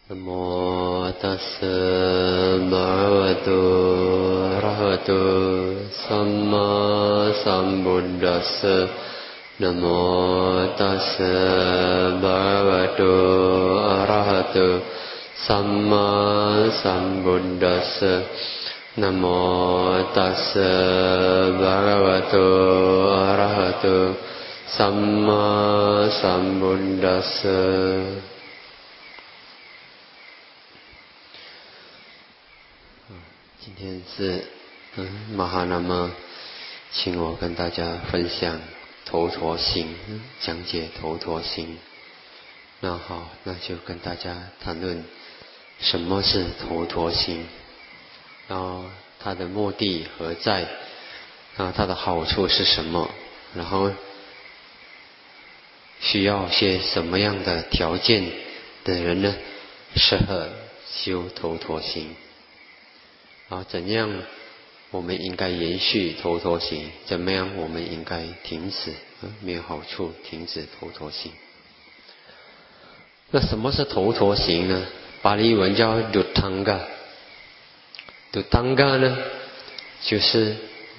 นะโมตัสสะภะคะวะโตอะระหะโตสัมมาสัมพุทธัสสะนะโมตัสสะภะคะวะโตอะระหะโตสัมมาสัมพุทธัสสะนะโมตัสสะภะคะวะโตอะระหะโตสัมมาสัมพุทธัสสะ今天是玛哈那么请我跟大家分享头陀行，讲解头陀行。那好，那就跟大家谈论什么是头陀行，然后它的目的何在，然后它的好处是什么，然后需要些什么样的条件的人呢适合修头陀行。怎样我们应该延续头陀行，怎么样我们应该停止没有好处停止头陀行。那什么是头陀行呢？巴利文叫 Duttanga。 Duttanga 呢就是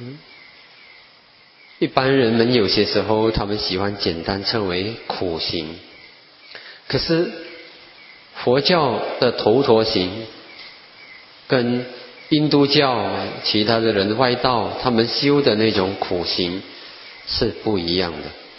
一般人们有些时候他们喜欢简单称为苦行，可是佛教的头陀行跟印度教其他的人外道他们修的那种苦行是不一样的。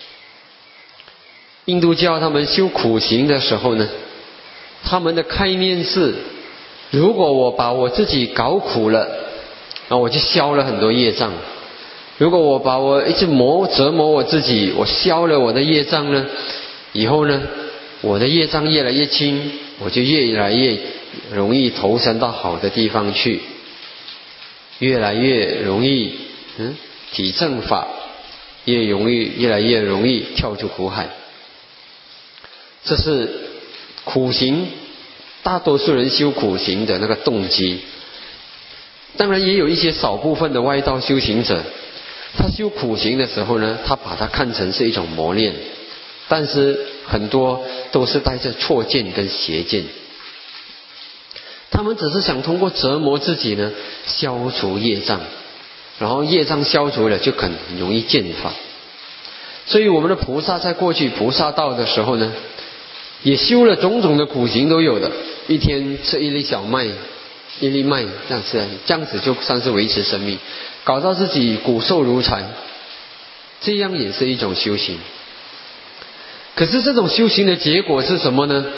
印度教他们修苦行的时候呢，他们的概念是，如果我把我自己搞苦了，那我就消了很多业障。如果我把我一直折磨我自己，我消了我的业障呢，以后呢我的业障越来越轻，我就越来越容易投身到好的地方去，越来越容易体正法，越来越容易跳出苦海。这是苦行大多数人修苦行的那个动机。当然也有一些少部分的外道修行者，他修苦行的时候呢，他把它看成是一种磨练，但是很多都是带着错见跟邪见，他们只是想通过折磨自己呢消除业障，然后业障消除了就很容易见法。所以我们的菩萨在过去菩萨道的时候呢，也修了种种的苦行都有的，一天吃一粒小麦一粒麦这样子就算是维持生命，搞到自己骨瘦如柴，这样也是一种修行。可是这种修行的结果是什么呢？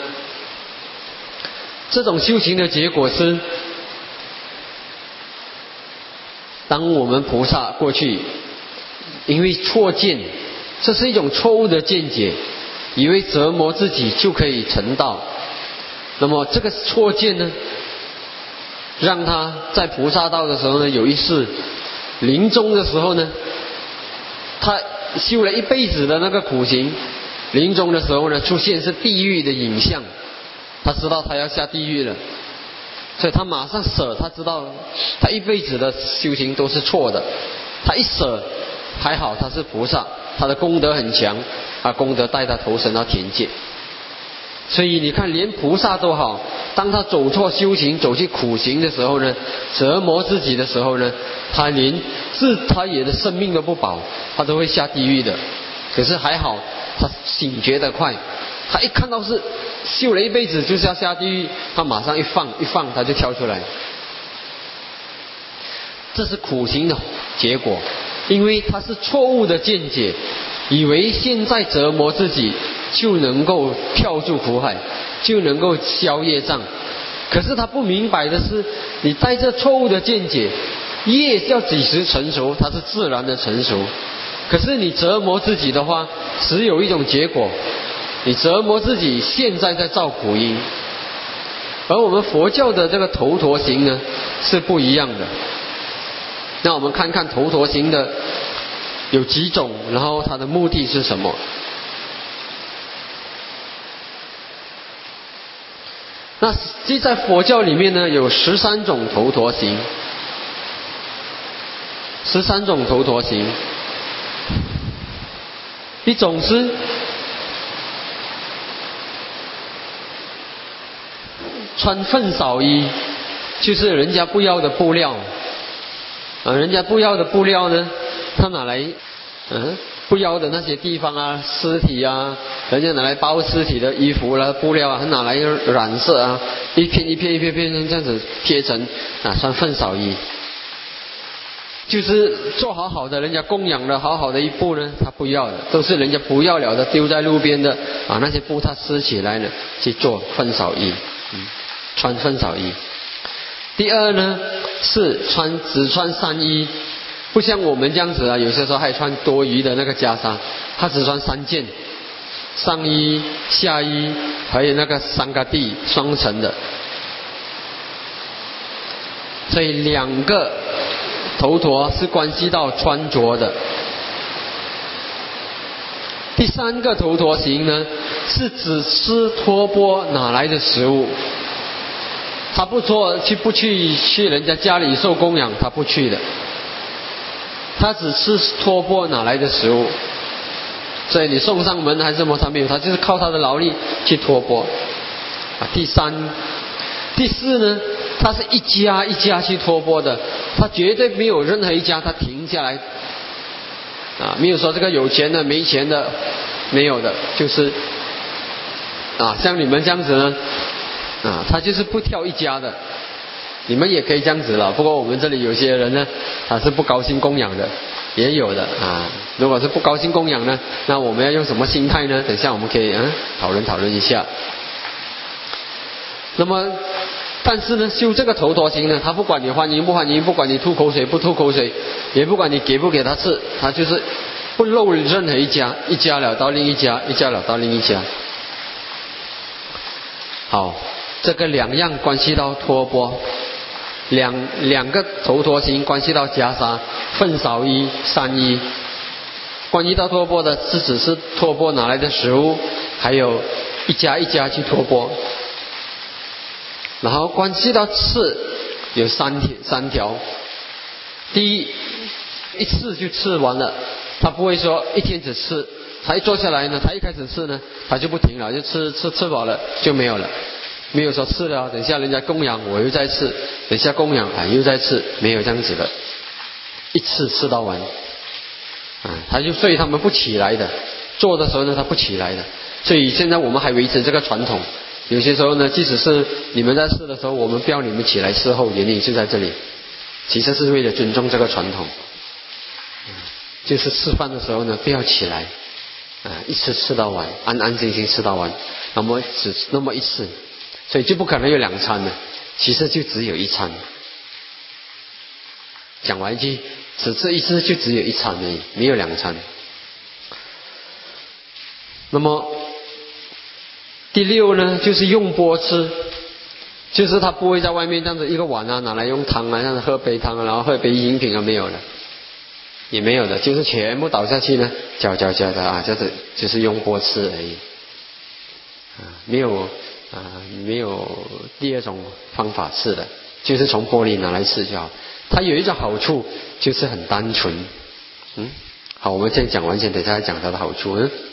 这种修行的结果是，当我们菩萨过去因为错见，这是一种错误的见解，以为折磨自己就可以成道，那么这个错见呢，让他在菩萨道的时候呢，有一世临终的时候呢，他修了一辈子的那个苦行，临终的时候呢，出现是地狱的影像，他知道他要下地狱了，所以他马上舍，他知道他一辈子的修行都是错的，他一舍，还好他是菩萨，他的功德很强，他功德带他投身到天界。所以你看连菩萨都好，当他走错修行走去苦行的时候呢，折磨自己的时候呢，他也的生命都不保，他都会下地狱的。可是还好他醒觉得快，他一看到是修了一辈子就是要下地狱，他马上一放他就跳出来。这是苦行的结果，因为他是错误的见解，以为现在折磨自己就能够跳出苦海，就能够消业障。可是他不明白的是，你带着错误的见解，业要几时成熟，它是自然的成熟。可是你折磨自己的话，只有一种结果，你折磨自己现在在造苦因。而我们佛教的这个头陀行呢是不一样的。那我们看看头陀行的有几种，然后它的目的是什么。那在佛教里面呢，有13种头陀行，13种头陀行。一种是穿粪扫衣，就是人家不要的布料人家不要的布料呢，他拿来不要的那些地方啊，尸体啊，人家拿来包尸体的衣服啦、布料啊，他拿来染色啊，一片一片一片片这样子贴成穿粪扫衣，就是做好的人家供养的好的一布呢，他不要的，都是人家不要了的，丢在路边的那些布他撕起来呢，去做粪扫衣，穿粪扫衣。第二呢，是只穿3衣，不像我们这样子有些时候还穿多余的那个袈裟，他只穿3件，上衣、下衣，还有那个三个地双层的。所以2个头陀是关系到穿着的。第3个头陀行呢，是只吃托钵哪来的食物，他不去人家家里受供养，他不去的，他只吃托钵哪来的食物。所以你送上门还是什么，他没有，他就是靠他的劳力去托钵。第4呢，他是一家一家去托钵的，他绝对没有任何一家他停下来没有说这个有钱的没钱的，没有的，就是像你们这样子呢他就是不挑一家的。你们也可以这样子了，不过我们这里有些人呢，他是不高兴供养的，也有的如果是不高兴供养呢，那我们要用什么心态呢？等一下我们可以讨论一下。那么但是呢，修这个头陀行呢，他不管你欢迎不欢迎，不管你吐口水不吐口水，也不管你给不给他吃，他就是不漏任何一家，一家了到另一家，一家了到另一家。好，这个2样关系到托钵，两个头陀行关系到袈裟、粪扫衣、3衣。关系到托钵的是只是托钵拿来的食物，还有一家一家去托钵。然后关系到吃有3条。第一次就吃完了，他不会说一天只吃，他一坐下来呢，他一开始吃呢，他就不停了，就吃饱了就没有了，没有说吃了等一下人家供养我又再吃，等一下供养又再吃，没有这样子的，一次吃到完所以他们不起来的，做的时候呢他不起来的。所以现在我们还维持这个传统，有些时候呢，即使是你们在吃的时候，我们不要你们起来伺候，原因就在这里，其实是为了尊重这个传统，就是吃饭的时候呢不要起来一次吃到完，安安静静吃到完，那么只那么一次，所以就不可能有2餐了，其实就只有1餐。讲完一句，只吃一次就只有1餐而已，没有2餐。那么第6呢，就是用钵吃，就是他不会在外面这样子一个碗拿来用汤这样子喝杯汤然后喝杯饮品没有了，也没有的，就是全部倒下去呢，搅的这样子就是用钵吃而已没有第2种方法吃的，就是从钵里拿来吃就好。它有一种好处，就是很单纯好，我们先讲完，先等一下讲它的好处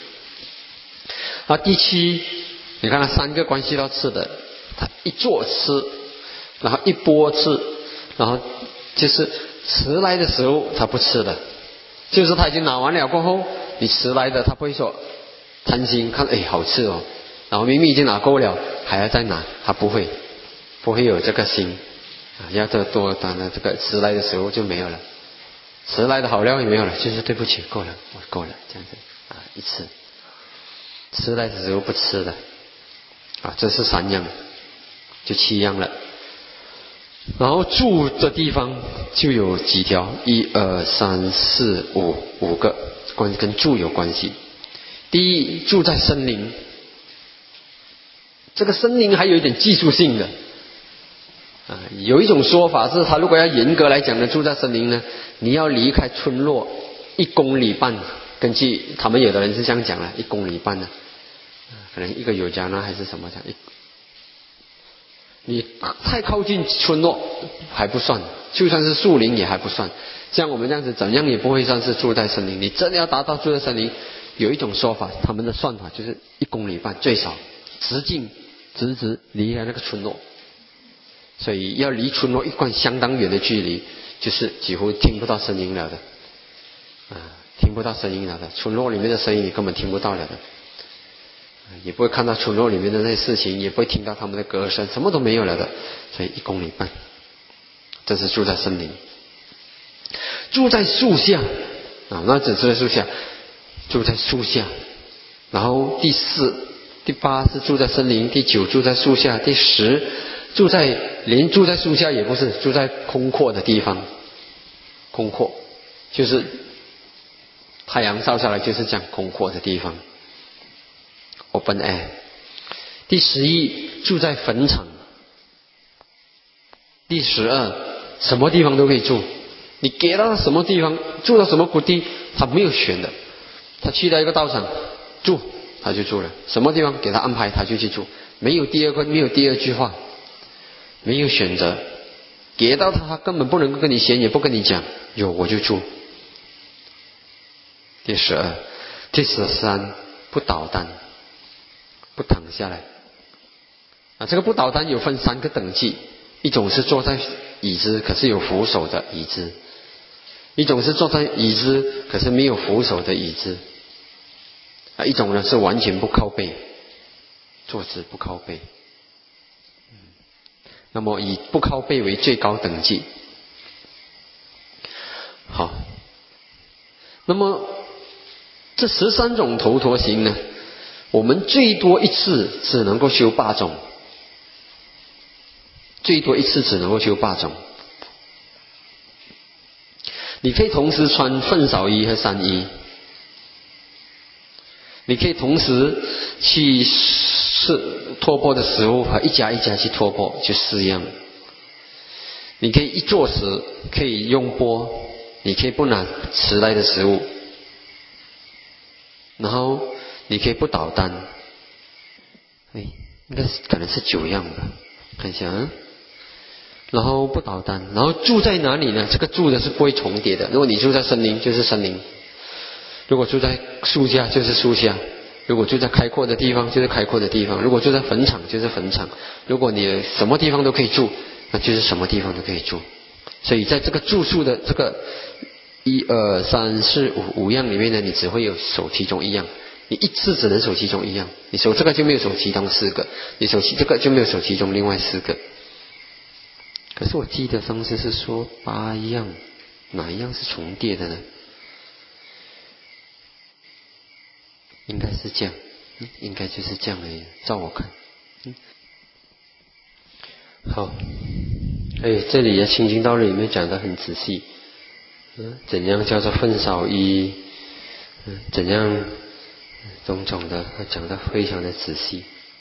第7，你看它3个关系到吃的，他一坐吃，然后一钵吃，然后就是迟来的食物他不吃的，就是他已经拿完了过后，你迟来的他不会说贪心看好吃然后明明已经拿够了还要再拿，他不会有这个心要多的这个迟来的食物就没有了，迟来的好料也没有了，就是对不起够了，我够了这样子一次，迟来的食物不吃的这是3样，就7样了。然后住的地方就有几条，1、2、3、4、5个跟住有关系。第一，住在森林，这个森林还有一点技术性的有一种说法是，他如果要严格来讲呢，住在森林呢，你要离开村落1公里半，根据他们有的人是这样讲1公里半可能1个有家呢还是什么讲你太靠近村落还不算，就算是树林也还不算，像我们这样子怎样也不会算是住在森林。你真的要达到住在森林，有一种说法，他们的算法就是1公里半最少，直径直直离开那个村落，所以要离村落一段相当远的距离，就是几乎听不到声音了的听不到声音了的，村落里面的声音你根本听不到了的，也不会看到村落里面的那些事情，也不会听到他们的歌声，什么都没有了的。所以1公里半，这是住在森林。住在树下那只是在树下，住在树下。然后第4、第8是住在森林，第9住在树下，第10连住在树下也不是，住在空阔的地方。空阔就是太阳照下来就是这样空阔的地方 ，open air。第11住在坟场。第12什么地方都可以住，你给他什么地方住到什么谷地，他没有选的，他去到一个道场住他就住了，什么地方给他安排他就去住，没有第二句话，没有选择，给到他根本不能够跟你闲，也不跟你讲，有我就住。第12、第13不倒单，不躺下来这个不倒单有分3个等级，一种是坐在椅子可是有扶手的椅子，一种是坐在椅子可是没有扶手的椅子一种呢是完全不靠背，坐姿不靠背那么以不靠背为最高等级。好，那么这13种头陀行呢，我们最多一次只能够修8种，最多一次只能够修8种。你可以同时穿粪扫衣和3衣，你可以同时去托钵的食物和一家一家去托钵，就4样。你可以一坐时可以用钵，你可以不拿迟来的食物，然后你可以不倒单，应该是可能是9样吧，看一下然后不倒单，然后住在哪里呢？这个住的是不会重叠的。如果你住在森林就是森林，如果住在树下就是树下，如果住在开阔的地方就是开阔的地方，如果住在坟场就是坟场，如果你什么地方都可以住，那就是什么地方都可以住。所以在这个住宿的这个1、2、3、4、5样里面呢，你只会有守其中1样，你一次只能守其中1样，你守这个就没有守其中4个，你守这个就没有守其中另外4个。可是我记得上次是说8样，哪一样是重叠的呢？应该是这样，应该就是这样而已，照我看。好，这里的清净道理里面讲得很仔细，怎样叫做粪扫衣，怎样种种的，他讲得非常的仔细。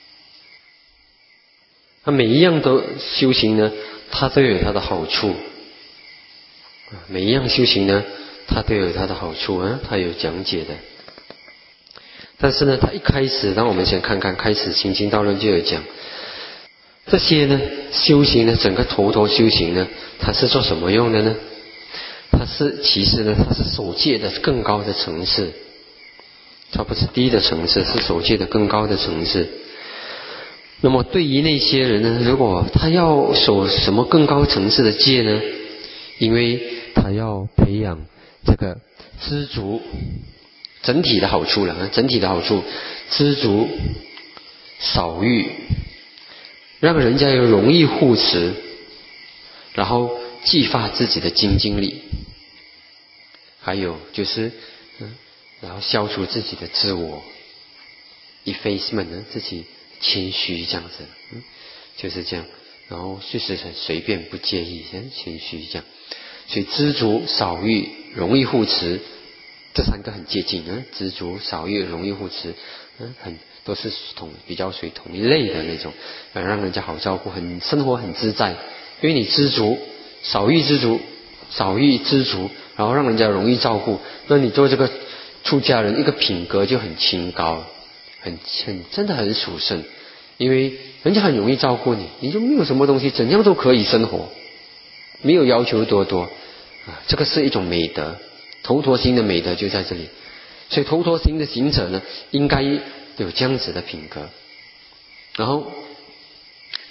他每一样都修行呢，它都有它的好处，每一样修行呢，它都有它的好处它有讲解的。但是呢，他一开始，让我们先看看，开始清净道论就有讲，这些呢修行呢，整个头陀修行呢，它是做什么用的呢？其实呢，它是守戒的更高的层次，它不是低的层次，是守戒的更高的层次。那么对于那些人呢，如果他要守什么更高层次的戒呢？因为他要培养这个知足，整体的好处了，整体的好处，知足少欲，让人家有容易护持，然后激发自己的精进力，还有就是然后消除自己的自我 effacement 呢，自己谦虚这样子，就是这样，然后就是很随便不介意，谦虚这样。所以知足少欲容易护持，这3个很接近知足少欲容易护持，都是比较属于同一类的那种，让人家好照顾，生活很自在。因为你知足少欲知足，然后让人家容易照顾，那你做这个出家人一个品格就很清高，真的很殊胜。因为人家很容易照顾你，你就没有什么东西，怎样都可以生活，没有要求多这个是一种美德，头陀行的美德就在这里。所以头陀行的行者呢，应该有这样子的品格。然后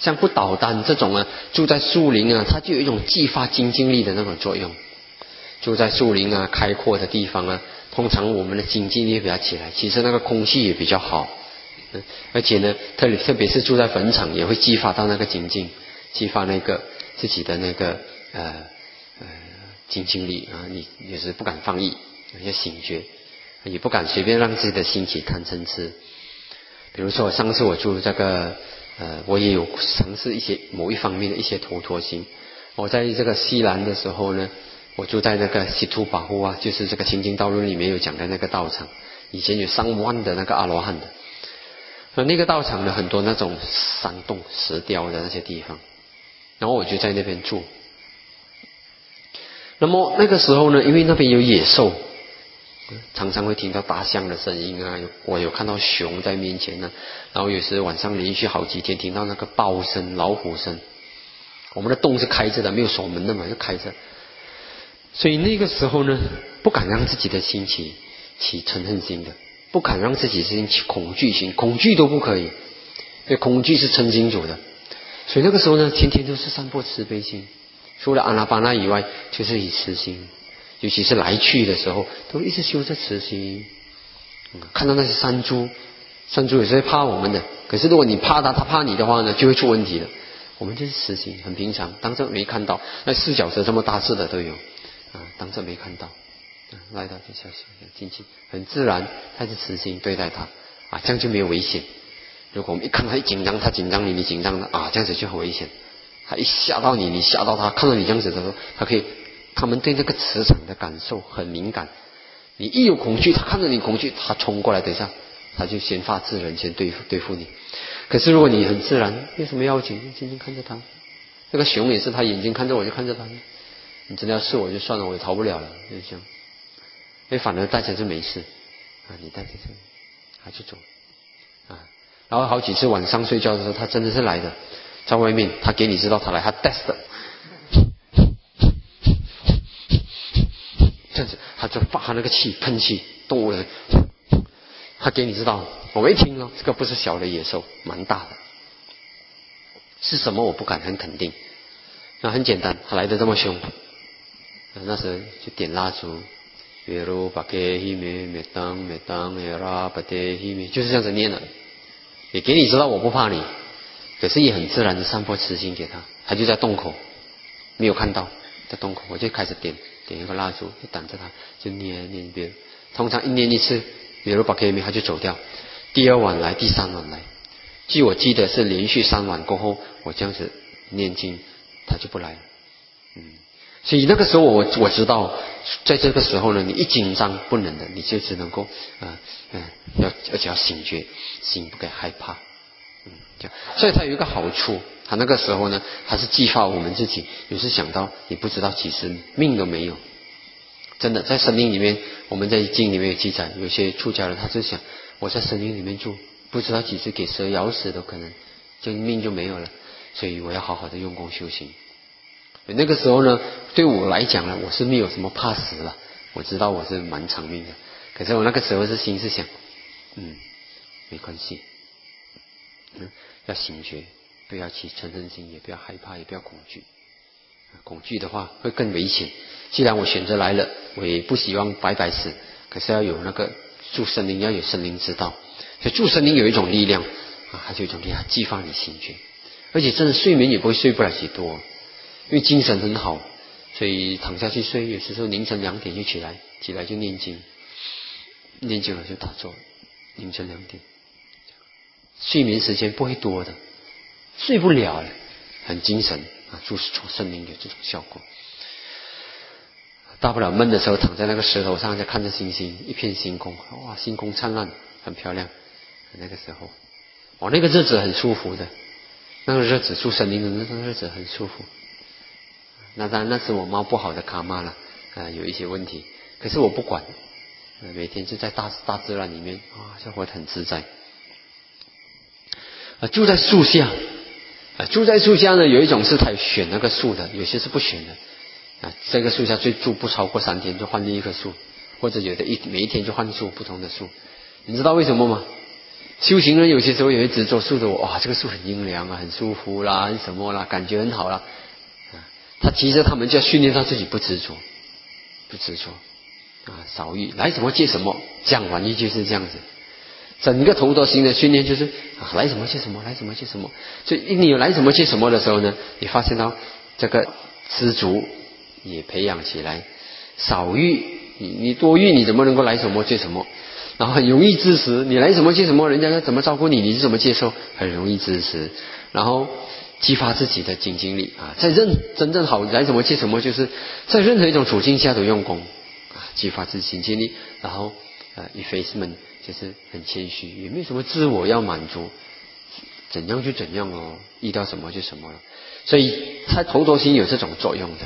像不倒单这种啊，住在树林啊，它就有一种激发精进力的那种作用。住在树林啊，开阔的地方啊，通常我们的精进力比较起来，其实那个空气也比较好。而且呢，特别是住在坟场，也会激发到那个精进，激发那个自己的那个精进力啊，你也是不敢放逸，有些醒觉，也不敢随便让自己的心起贪嗔痴。比如说上次我住这个我也有尝试一些某一方面的一些头陀心。我在这个西兰的时候呢，我住在那个西图保护啊，就是这个清净道论里面有讲的那个道场，以前有上万的那个阿罗汉的。那个道场呢，很多那种山洞石雕的那些地方，然后我就在那边住。那么那个时候呢，因为那边有野兽，常常会听到大象的声音啊，我有看到熊在面前呢，然后有时晚上连续好几天听到那个豹声、老虎声。我们的洞是开着的，没有锁门的嘛，就开着。所以那个时候呢，不敢让自己的心起嗔恨心的，不敢让自己的心起恐惧心，恐惧都不可以，因为恐惧是嗔心主的。所以那个时候呢，天天都是散播慈悲心，除了阿那巴那以外，就是以慈心，尤其是来去的时候，都一直修着慈心。看到那些山猪有时候会怕我们的，可是如果你怕它，它怕你的话呢，就会出问题的。我们就是慈心，很平常，当这没看到。那四脚蛇这么大只的都有当这没看到，来到就小心进去，很自然，它是慈心对待它这样就没有危险。如果我们一看它一紧张，它紧张你紧张的这样子就很危险。它一吓到你吓到它，看到你这样子的时候，他们对那个磁场的感受很敏感。你一有恐惧，它看到你恐惧，它冲过来，等一下它就先发制人，先对付你。可是如果你很自然，有什么要紧？静静看着它。那个熊也是，它眼睛看着我就看着它。你真的要试我就算了，我也逃不了了，就是这样。反而大家就没事你带着这个，他就走然后好几次晚上睡觉的时候，他真的是来的，在外面，他给你知道他来，他 test 的，这样子，他就发那个气，喷气，动物人，他给你知道。我没听这个不是小的野兽，蛮大的。是什么我不敢很肯定。那很简单，他来的这么凶，那时就点蜡烛，就是这样子念了，也给你知道我不怕你，可是也很自然的散播慈心给他。他就在洞口，没有看到，在洞口，我就开始点一个蜡烛，就等着他，就念，通常一念一次，他就走掉。第二晚来，第三晚来，据我记得是连续3晚过后，我这样子念经，他就不来了。所以那个时候我知道，在这个时候呢，你一紧张不能的，你就只能够而且要醒觉，心不该害怕。这样，所以它有一个好处，它那个时候呢，它是激发我们自己。有时想到你不知道几时命都没有，真的在森林里面，我们在经里面有记载，有些出家人他就想，我在森林里面住，不知道几时给蛇咬死都可能，就命就没有了，所以我要好好的用功修行。那个时候呢，对我来讲呢，我是没有什么怕死了，我知道我是蛮长命的。可是我那个时候是心是想，没关系，要醒觉，不要起嗔恨心，也不要害怕，也不要恐惧。恐惧的话会更危险。既然我选择来了，我也不希望白白死，可是要有那个住森林，要有森林之道。所以住森林有一种力量还是有一种力量激发你醒觉，而且真的睡眠也不会睡不了几多。因为精神很好，所以躺下去睡，有时候凌晨2点就起来就念经，念经了就打坐，凌晨2点，睡眠时间不会多的，睡不了了，很精神住森林有这种效果。大不了闷的时候躺在那个石头上，就看着星星，一片星空，哇，星空灿烂，很漂亮。那个时候，那个日子很舒服的，那个日子住森林的那个日子很舒服。那当然那是我猫不好的卡玛了有一些问题，可是我不管，每天就在大自然里面就活得很自在。住在树下住在树下呢，有一种是他选那个树的，有些是不选的这个树下最住不超过3天就换另一棵树，或者有的每一天就换树，不同的树。你知道为什么吗？ 修行人有些时候也会执着树的，哇，这个树很阴凉啊，很舒服啦，很什么啦，感觉很好啦。其实他们就要训练到自己不执着，不执着少欲，来什么接什么，讲完一句是这样子。整个头陀行的训练就是来什么接什么，来什么接什么。所以你有来什么接什么的时候呢，你发现到这个知足也培养起来，少欲，你多欲，你怎么能够来什么接什么？然后很容易支持，你来什么接什么，人家要怎么照顾你，你是怎么接受，很容易支持。然后激发自己的精进力在真正好来什么接什么，就是在任何一种处境下都用功激发自己精进力。然后effacement就是很谦虚，也没有什么自我要满足，怎样就怎样哦，遇到什么就什么了。所以他头陀行有这种作用的。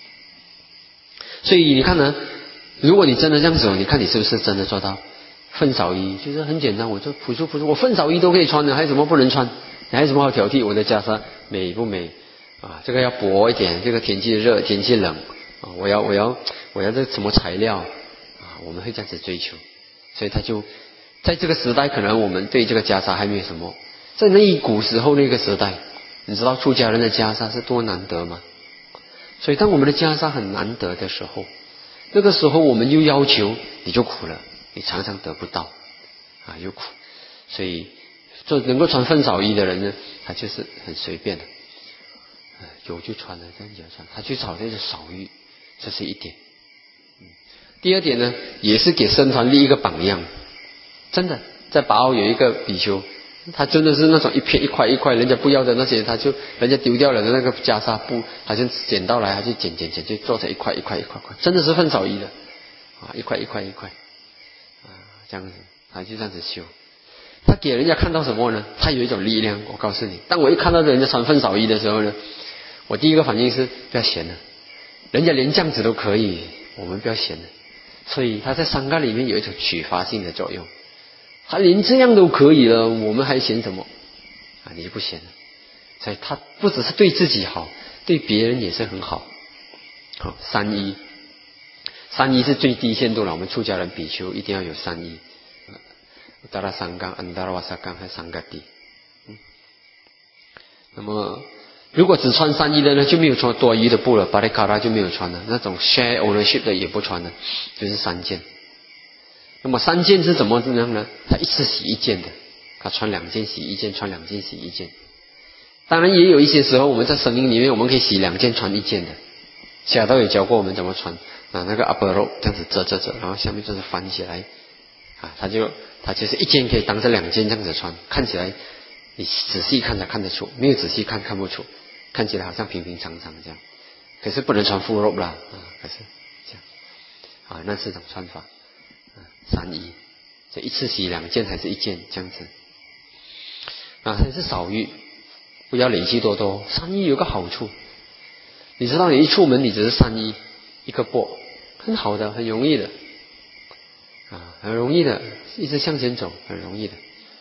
所以你看呢，如果你真的这样子，你看你是不是真的做到粪扫衣？就是很简单，我就朴素，我粪扫衣都可以穿的，还有什么不能穿？你还有什么好挑剔？我的袈裟美不美这个要薄一点，这个天气热天气冷我要这什么材料我们会这样子追求。所以他就在这个时代，可能我们对这个袈裟还没有什么。在古时候那个时代，你知道出家人的袈裟是多难得吗？所以当我们的袈裟很难得的时候，那个时候我们又要求，你就苦了，你常常得不到又苦。所以能够穿粪扫衣的人呢，他就是很随便的有就穿了，这样就穿，他去找这个少欲，这是一点。第二点呢，也是给僧团立一个榜样。真的，在巴奥有一个比丘，他真的是那种一片一块一块人家不要的那些，人家丢掉了的那个袈裟布，他就捡到来，他就捡，就做成一块一块一块块，真的是粪扫衣的一块一块一块这样子，他就这样子修。他给人家看到什么呢？他有一种力量。我告诉你，当我一看到人家穿粪扫衣的时候呢，我第一个反应是不要嫌了，人家连这样子都可以，我们不要嫌了。所以他在三伽里面有一种启发性的作用，他连这样都可以了，我们还嫌什么你就不嫌了。所以他不只是对自己好，对别人也是很好。三依是最低限度了，我们出家人比丘一定要有三依，达拉三纲、安达拉瓦萨纲和三伽地。那么如果只穿三依的呢，就没有穿多依的布了，巴利卡拉就没有穿了，那种 share ownership 的也不穿了，就是三件。那么三件是怎么样呢？他一次洗一件的，他穿两件洗一件，穿两件洗一件。当然也有一些时候我们在森林里面，我们可以洗两件穿一件的。夏道也教过我们怎么穿，拿那个 upper rope 这样子折，然后下面就是翻起来他就是一件可以当成两件这样子穿，看起来你仔细看才看得出，没有仔细看看不出，看起来好像平平常常这样。可是不能穿 full rope 啦可是这样那是一种穿法三依，所以一次洗两件还是一件这样子还是少欲，不要累积多多。三依有个好处，你知道你一出门你只是三依一个钵，很好的，很容易的很容易的，一直向前走，很容易的，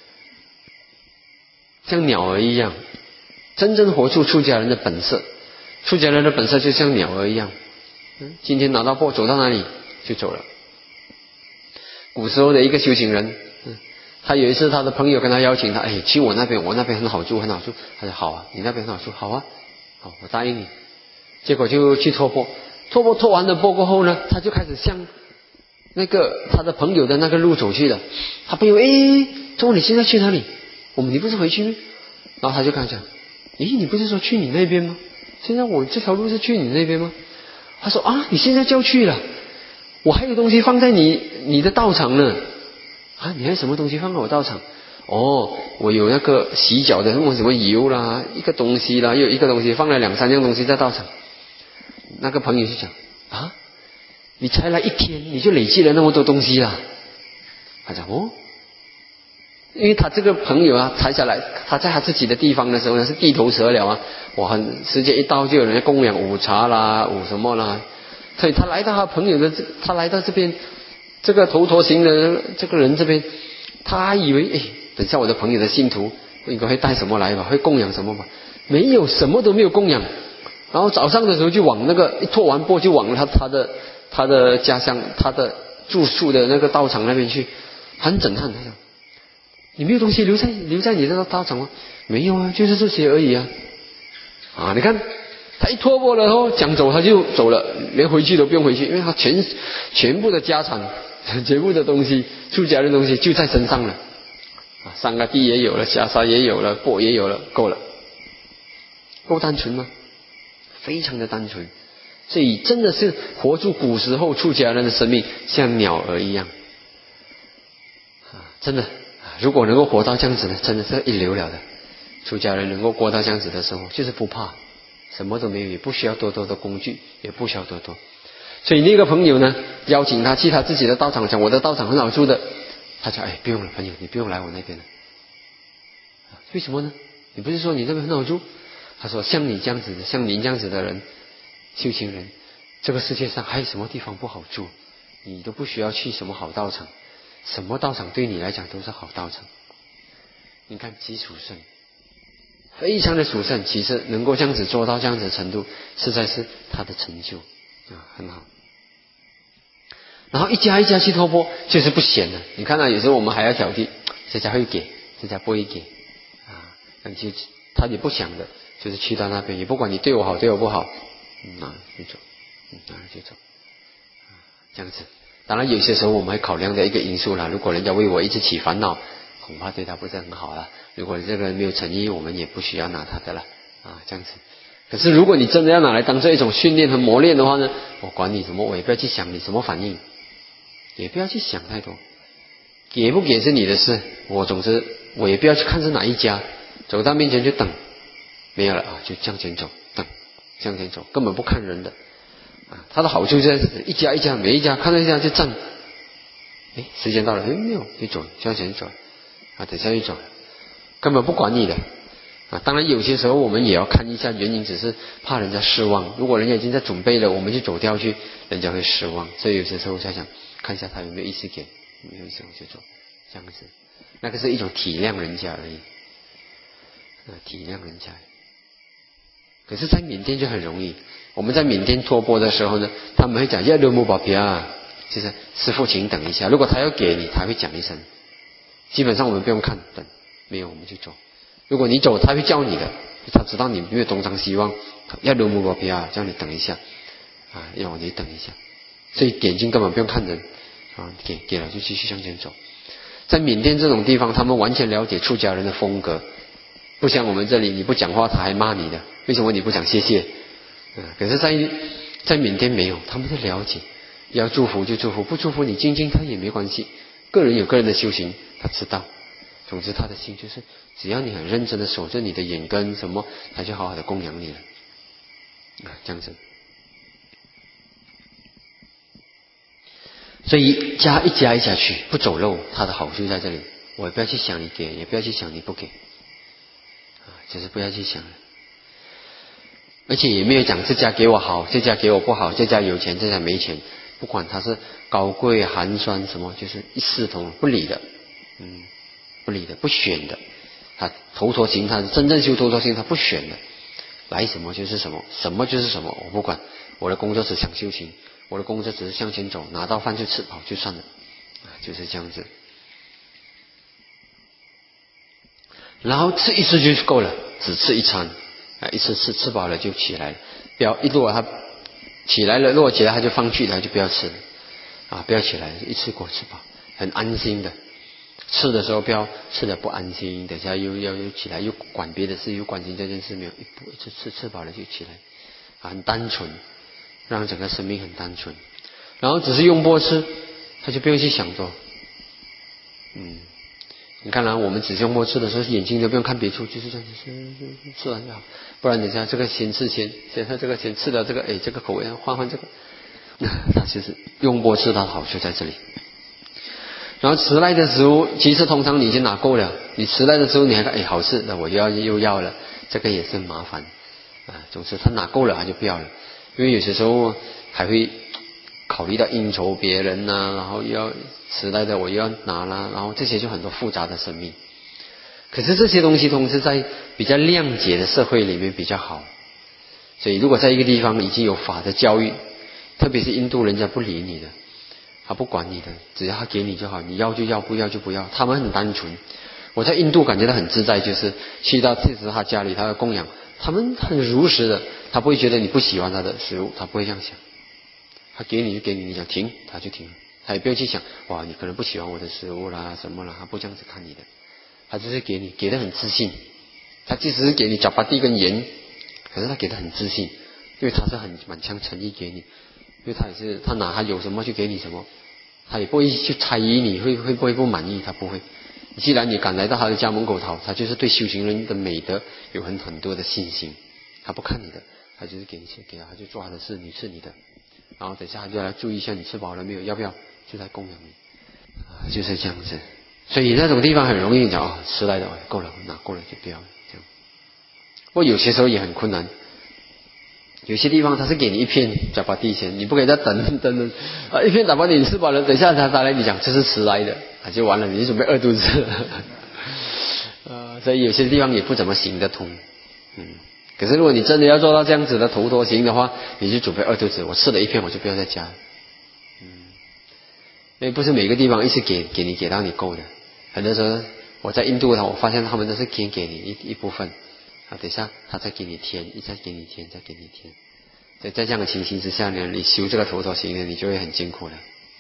像鸟儿一样，真正活出出家人的本色。出家人的本色就像鸟儿一样，今天拿到钵走到哪里就走了。古时候的一个修行人他有一次他的朋友跟他邀请他去我那边很好住很好住。他说好啊，你那边很好住，好啊，好，我答应你。结果就去托钵，托完了钵过后呢，他就开始向那个他的朋友的那个路走去了。他朋友周你现在去哪里？你不是回去吗？然后他就跟他讲你不是说去你那边吗？现在我这条路是去你那边吗？他说你现在就要去了，我还有东西放在你的道场呢。你还有什么东西放在我道场？我有那个洗脚的什么油啦，一个东西啦，又有一个东西，放了2-3样东西在道场。那个朋友就讲你才来1天你就累积了那么多东西啦。他讲因为他这个朋友才下来，他在他自己的地方的时候呢是地头蛇了时间一到就有人供养午茶啦午什么啦，所以他来到他朋友的他来到这边这个头陀行的这个人这边，他以为等下我的朋友的信徒应该会带什么来吧，会供养什么吧，没有，什么都没有供养。然后早上的时候就往那个一托完钵就往他的家乡他的住宿的那个道场那边去，很震撼。他讲你没有东西留在你的道场吗？没有啊，就是这些而已啊。啊，你看他一托钵了后讲走他就走了，连回去都不用回去，因为他全部的家产、全部的东西、出家人的东西就在身上了。啊，三个地也有了，下沙也有了，钵也有了，够了。够单纯吗？非常的单纯。所以真的是活出古时候出家人的生命，像鸟儿一样。真的，如果能够活到这样子呢，真的是一流了的。出家人能够过到这样子的生活，就是不怕，什么都没有，也不需要多多的工具，也不需要多多。所以那个朋友呢，邀请他去他自己的道场，讲我的道场很好住的。他说：“哎，不用了，朋友，你不用来我那边了。为什么呢？你不是说你那边很好住？”他说：“像你这样子的，像您这样子的人，修行人，这个世界上还有什么地方不好住？你都不需要去什么好道场。”什么道场对你来讲都是好道场。你看极属圣，非常的属圣，其实能够这样子做到这样子的程度，实在是他的成就啊，很好。然后一家一家去托钵，就是不闲了。你看到有时候我们还要挑剔，这家会给，这家不会给啊，那就他也不想的，就是去到那边，也不管你对我好对我不好，就走，就走，这样子。当然有些时候我们会考量的一个因素啦，如果人家为我一直起烦恼，恐怕对他不是很好啦。如果这个人没有诚意，我们也不需要拿他的啦，这样子。可是如果你真的要拿来当做一种训练和磨练的话呢，我管你什么，我也不要去想你什么反应，也不要去想太多，给不给是你的事。总之我也不要去看是哪一家，走到面前就等，没有了就向前走，等向前走，根本不看人的。它的好处就是一家一家，每一家看到一家就站，时间到了，没有就走，向前走，等下去走，根本不管你的。当然有些时候我们也要看一下原因，只是怕人家失望。如果人家已经在准备了，我们就走掉去，人家会失望。所以有些时候在想，看一下他有没有意思给，没有意思我就走，这样子。那个是一种体谅人家而已，体谅人家。可是在缅甸就很容易，我们在缅甸托钵的时候呢，他们会讲要留木保皮啊，就是师父请等一下。如果他要给你，他会讲一声，基本上我们不用看，等没有我们就走。如果你走，他会叫你的，他知道你没有东张西望，要留木保皮啊，叫你等一下要你等一下。所以点睛根本不用看人给了就继续向前走。在缅甸这种地方，他们完全了解出家人的风格，不像我们这里，你不讲话他还骂你的，为什么你不讲谢谢？可是在缅甸没有，他们是了解，要祝福就祝福，不祝福你静静他也没关系。个人有个人的修行，他知道。总之他的心就是，只要你很认真的守着你的眼根什么，他就好好的供养你了这样子。所以一家一家去，不走漏，它的好处在这里。我也不要去想你给，也不要去想你不给就是不要去想了。而且也没有讲这家给我好，这家给我不好，这家有钱，这家没钱，不管他是高贵寒酸什么，就是一视同仁，不理的不理的，不选的。他头陀行，他真正修头陀行，他不选的，来什么就是什么，什么就是什么，我不管。我的工作只想修行，我的工作只是向前走，拿到饭就吃好就算了就是这样子。然后吃一次就够了，只吃一餐一次吃饱了就起来了，不要如果他起来了，如果起来他就放弃了，就不要吃了不要起来，一次过吃饱，很安心的。吃的时候不要吃的不安心，等下又起来又管别的事，又关心这件事没有，一次吃饱了就起来很单纯，让整个生命很单纯。然后只是用钵吃，他就不用去想多你看我们只用钵吃的时候，眼睛都不用看别处，就是这样子吃完就好。不然等下这个先吃先他这个先吃了这个这个口味换这个他就是用钵吃，它的好处在这里。然后迟来的食物，其实通常你已经拿够了，你迟来的时候你还看好吃，那我又要了，这个也是麻烦总之他拿够了他就不要了，因为有些时候还会考虑到应酬别人然后又要迟来的我又要拿啦，然后这些就很多复杂的生命。可是这些东西都是在比较谅解的社会里面比较好。所以如果在一个地方已经有法的教育，特别是印度，人家不理你的，他不管你的，只要他给你就好，你要就要，不要就不要。他们很单纯， 我在印度感觉到很自在，就是去到其实他家里，他的供养，他们很如实的，他不会觉得你不喜欢他的食物，他不会这样想，他给你就给你，你想停他就停，他也不要去想哇你可能不喜欢我的食物啦什么啦，他不这样子看你的，他就是给你，给得很自信。他即使是给你chapati跟盐，可是他给得很自信，因为他是很满腔诚意给你，因为他也是他哪他有什么就给你什么，他也不会去猜疑你会不会不满意，他不会。既然你敢来到他的家门口讨，他就是对修行人的美德有很多的信心，他不看你的，他就是给你钱给他，他就做他的事，你吃你的，然后等下他就来注意一下你吃饱了没有，要不要就来供养你，就是这样子。所以那种地方很容易讲哦，迟来的够了，拿够了就不要这样。不过有些时候也很困难，有些地方他是给你一片chapati钱，你不可以再等一片chapati你吃饱了，等一下他来你讲这是迟来的就完了，你就准备饿肚子了所以有些地方也不怎么行得通。可是如果你真的要做到这样子的头陀行的话，你就准备饿肚子，我吃了一片我就不要再加因为不是每个地方一次给你给到你够的，很多时候我在印度我发现他们都是先给你一部分等一下他再给你添，再给你添，再给你添。所以在这样的情形之下呢，你修这个头陀行呢，你就会很辛苦了。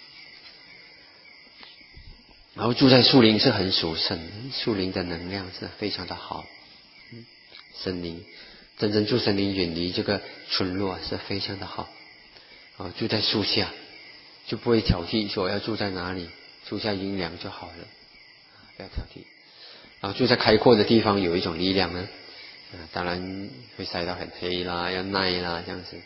然后住在树林是很殊胜，树林的能量是非常的好。森林真正住森林远离这个村落是非常的好。住在树下就不会挑剔说要住在哪里，树下阴凉就好了，不要挑剔。然后住在开阔的地方有一种力量呢，当然会晒到很黑啦，要耐啦，这样子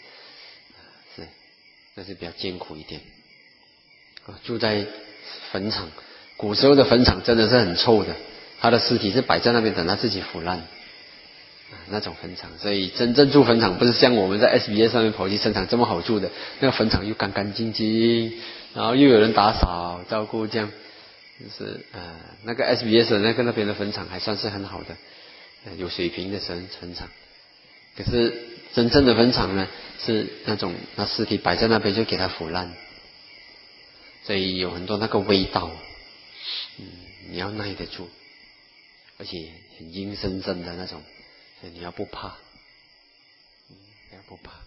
那是比较艰苦一点。住在坟场，古时候的坟场真的是很臭的，他的尸体是摆在那边等他自己腐烂那种坟场。所以真正住坟场不是像我们在 SBS 上面跑去坟场这么好住的，那个坟场又干干净净，然后又有人打扫照顾，这样就是那个 SBS 那边的坟场还算是很好的，有水平的坟场。可是真正的坟场呢，是那种那尸体摆在那边就给它腐烂，所以有很多那个味道，你要耐得住，而且很阴森森的那种，所以你要不怕，要不怕，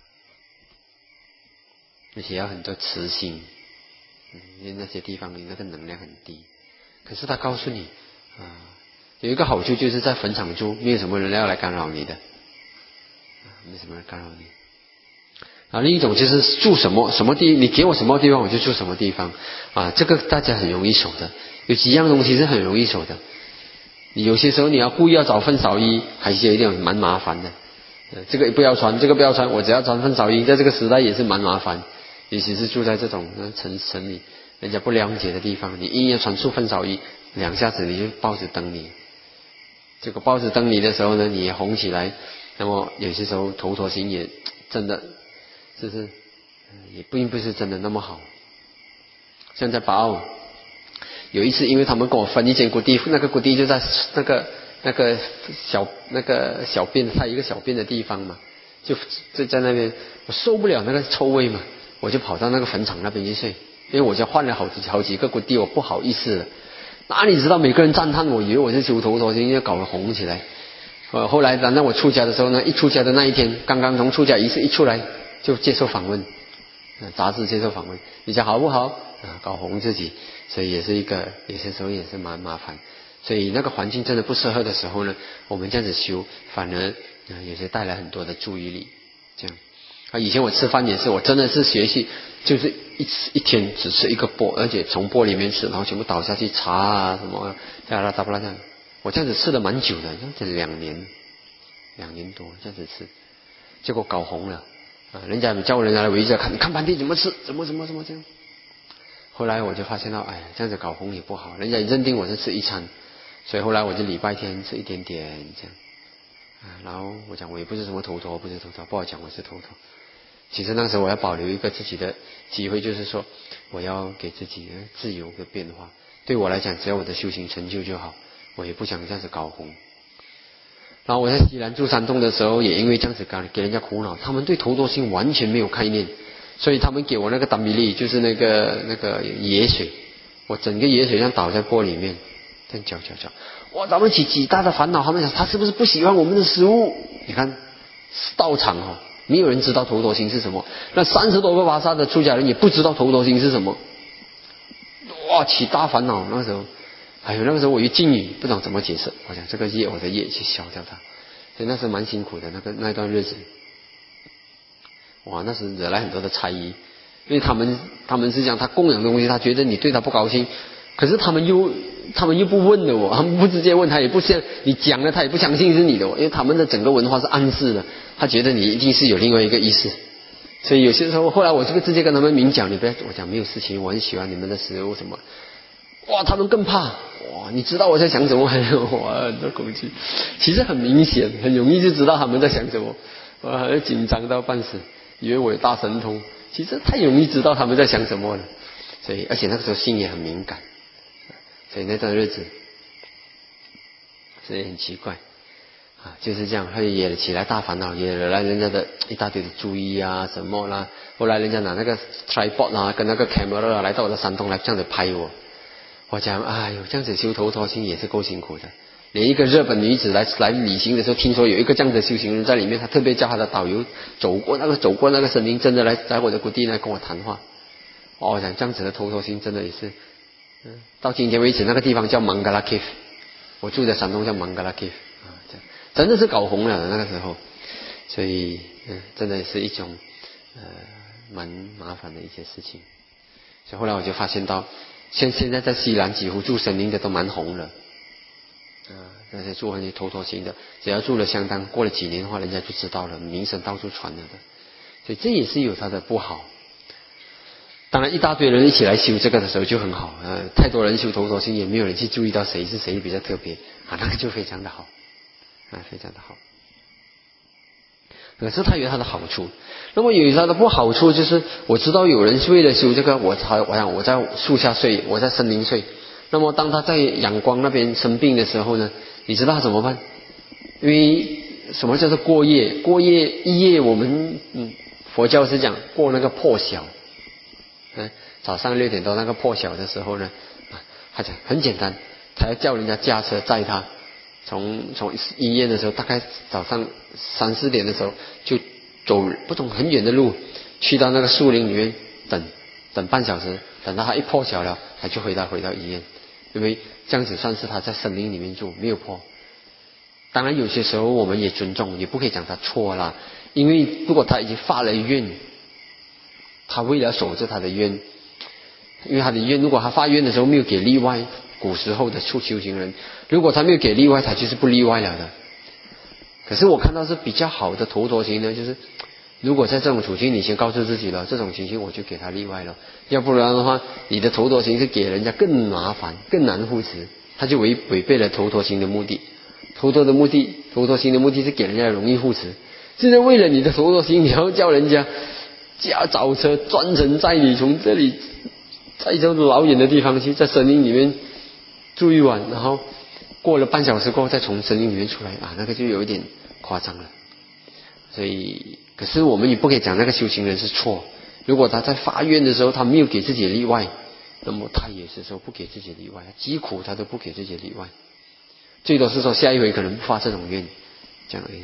而且要很多慈心，因为那些地方你那个能量很低。可是他告诉你有一个好处就是在坟场住，没有什么人要来干扰你的，没什么人干扰你。另一种就是住什么你给我什么地方我就住什么地方这个大家很容易守的。有几样东西是很容易守的，你有些时候你要故意要找份少衣，还是有一点蛮麻烦的。这个不要穿，这个不要穿，我只要穿份少衣，在这个时代也是蛮麻烦。尤其是住在这种城里，人家不谅解的地方，你硬要穿出份少衣，两下子你就报纸登你。结果报纸登你的时候呢，你也红起来，那么有些时候头陀行也真的就是也并不是真的那么好。像在巴奥有一次，因为他们跟我分一间谷地，那个谷地就在那个小便，它有一个小便的地方嘛，就在那边，我受不了那个臭味嘛，我就跑到那个坟场那边去睡，因为我就换了好几个谷地，我不好意思了。哪里知道每个人赞叹我，以为我是修头陀行，要搞得红起来。后来等到我出家的时候呢，一出家的那一天，刚刚从出家仪式一出来就接受访问，杂志接受访问，你讲好不好搞红自己，所以也是一个有些时候也是蛮麻烦。所以那个环境真的不适合的时候呢，我们这样子修反而也是带来很多的注意力。这样以前我吃饭也是，我真的是学习就是一天只吃一个钵，而且从钵里面吃，然后全部倒下去，茶什么这样这样，我这样子吃了蛮久的，这2年多这样子吃，结果搞红了人家叫人家来围着看，你看盘地怎么吃，怎么这样。后来我就发现到这样子搞红也不好，人家也认定我是吃一餐，所以后来我就礼拜天吃一点点这样然后我讲我也不是什么头陀，不好讲我是头陀。其实那时候我要保留一个自己的机会，就是说我要给自己自由的变化。对我来讲，只要我的修行成就就好，我也不想这样子搞红。然后我在西兰住山洞的时候，也因为这样子给人家苦恼，他们对头陀行完全没有概念，所以他们给我那个达米利，就是那个野水，我整个野水像倒在钵里面， 这样教，哇，他们起极大的烦恼，他们想他是不是不喜欢我们的食物？你看道场哦，没有人知道头陀星是什么，那30多个巴萨的出家人也不知道头陀星是什么，哇，起大烦恼。那时候，那个时候我一禁语，不懂怎么解释，我想这个业我的业去消掉它，所以那时候蛮辛苦的，那段日子，哇，那时惹来很多的猜疑，因为他们是讲他供养的东西，他觉得你对他不高兴，可是他们又不问的他们不直接问他，也不像你讲了他也不相信是你的因为他们的整个文化是暗示的，他觉得你一定是有另外一个意思，所以有些时候后来我这个直接跟他们明讲，你不要我讲没有事情，我很喜欢你们的食物什么，哇，他们更怕，哇，你知道我在想什么还有哇很多恐惧，其实很明显，很容易就知道他们在想什么，哇，紧张到半死，以为我有大神通，其实太容易知道他们在想什么了，所以而且那个时候心也很敏感，所以那段日子，所以很奇怪就是这样，他也起来大烦恼，也惹来人家的一大堆的注意什么啦。后来人家拿那个 tripod 跟那个 camera 来到我的山洞来这样子拍我，我讲哎呦，这样子修头陀星也是够辛苦的。连一个日本女子来旅行的时候，听说有一个这样的修行人在里面，他特别叫他的导游走过那个森林，真的来我的谷地来跟我谈话。我讲这样子的头陀星真的也是，到今天为止那个地方叫 Mangala Cave， 我住的山洞叫 Mangala Cave。真的是搞红了那个时候，所以真的是一种蛮麻烦的一些事情。所以后来我就发现到，现在在西兰几乎住森林的都蛮红了，那些住那些头陀星的，只要住了相当过了几年的话，人家就知道了，名声到处传了的。所以这也是有它的不好。当然一大堆人一起来修这个的时候就很好，太多人修头陀星也没有人去注意到谁是谁比较特别那个就非常的好。非常的好，可是它有它的好处。那么有它的不好处，就是我知道有人是为了修这个，我想我在树下睡，我在森林睡。那么当他在阳光那边生病的时候呢，你知道他怎么办？因为什么叫做过夜？过夜一夜，我们佛教是讲过那个破晓。早上6点多那个破晓的时候呢，他讲很简单，他要叫人家驾车载他。从医院的时候，大概早上3、4点的时候，就走不懂很远的路，去到那个树林里面等半小时，等到他一破晓了，他就回到医院，因为这样子算是他在森林里面住，没有破。当然有些时候我们也尊重，也不可以讲他错啦，因为如果他已经发了愿，他为了守着他的愿，因为他的愿，如果他发愿的时候没有给例外。古时候的修行人，如果他没有给例外，他就是不例外了的。可是我看到是比较好的头陀星呢，就是如果在这种处境，你先告诉自己了，这种情形我就给他例外了，要不然的话，你的头陀星是给人家更麻烦、更难护持，他就违背了头陀星的目的。头陀星的目的是给人家容易护持，现在为了你的头陀星，你要叫人家找车专程载你从这里在这老远的地方去，在森林里面住一晚，然后过了半小时过后再从森林里面出来那个就有一点夸张了。所以可是我们也不可以讲那个修行人是错，如果他在发愿的时候他没有给自己例外，那么他也是说不给自己例外，疾苦他都不给自己例外，最多是说下一回可能不发这种愿，这样而已。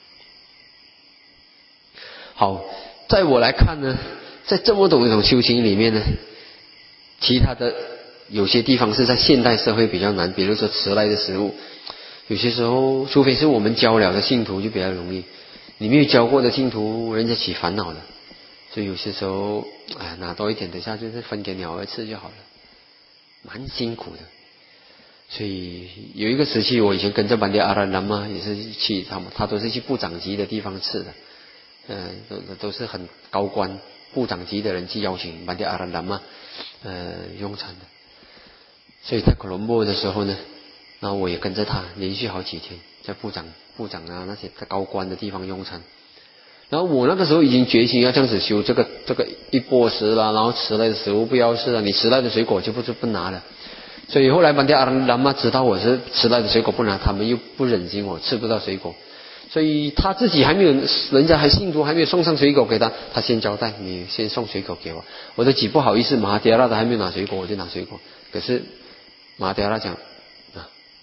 好，在我来看呢，在这么多种修行里面呢，其他的有些地方是在现代社会比较难，比如说迟来的食物，有些时候除非是我们教了的信徒就比较容易，你没有教过的信徒人家起烦恼了，所以有些时候拿多一点，等下就是分给鸟儿吃就好了，蛮辛苦的。所以有一个时期我以前跟着班迪阿拉兰嘛，也是去他都是去部长级的地方吃的，都是很高官部长级的人去邀请班迪阿拉兰嘛用餐的。所以在科隆坡的时候呢，然后我也跟着他连续好几天在部长那些高官的地方用餐。然后我那个时候已经决心要这样子修这个一波食啦，然后迟来的食物不要吃了，你迟来的水果就不拿了。所以后来班迪阿拉嘛知道我是迟来的水果不拿，他们又不忍心我吃不到水果，所以他自己还没有，人家信徒还没有送上水果给他，他先交代你先送水果给我。我都极不好意思，马哈迪拉的还没有拿水果我就拿水果，可是马哈迪拉讲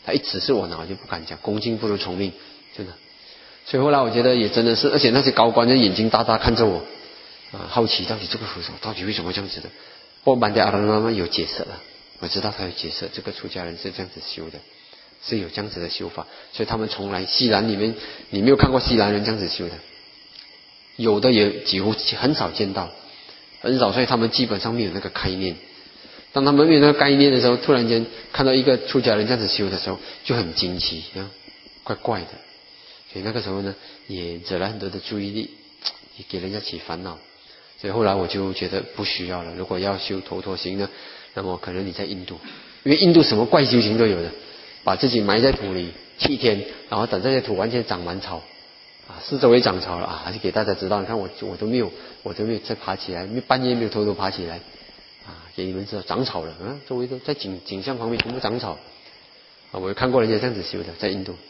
他一指示我呢，我就不敢讲，恭敬不如从命，真的。所以后来我觉得也真的是，而且那些高官的眼睛大大看着我，好奇到底这个和尚到底为什么这样子的。不过曼德阿兰妈妈有解释了，我知道他有解释，这个出家人是这样子修的，是有这样子的修法，所以他们从来西兰里面，你没有看过西兰人这样子修的，有的也几乎很少见到，很少，所以他们基本上没有那个概念。当他们没有那个概念的时候，突然间看到一个出家人这样子修的时候，就很惊奇，怪怪的。所以那个时候呢，也惹来很多的注意力，也给人家起烦恼。所以后来我就觉得不需要了。如果要修头陀行呢，那么可能你在印度，因为印度什么怪修行都有的，把自己埋在土里7天，然后等这些土完全长满草，四周围长草了还是给大家知道。你看我都没有再爬起来，半夜没有偷偷爬起来给你们知道长草了周围都在景象旁边全部长草我有看过人家这样子修的，在印度。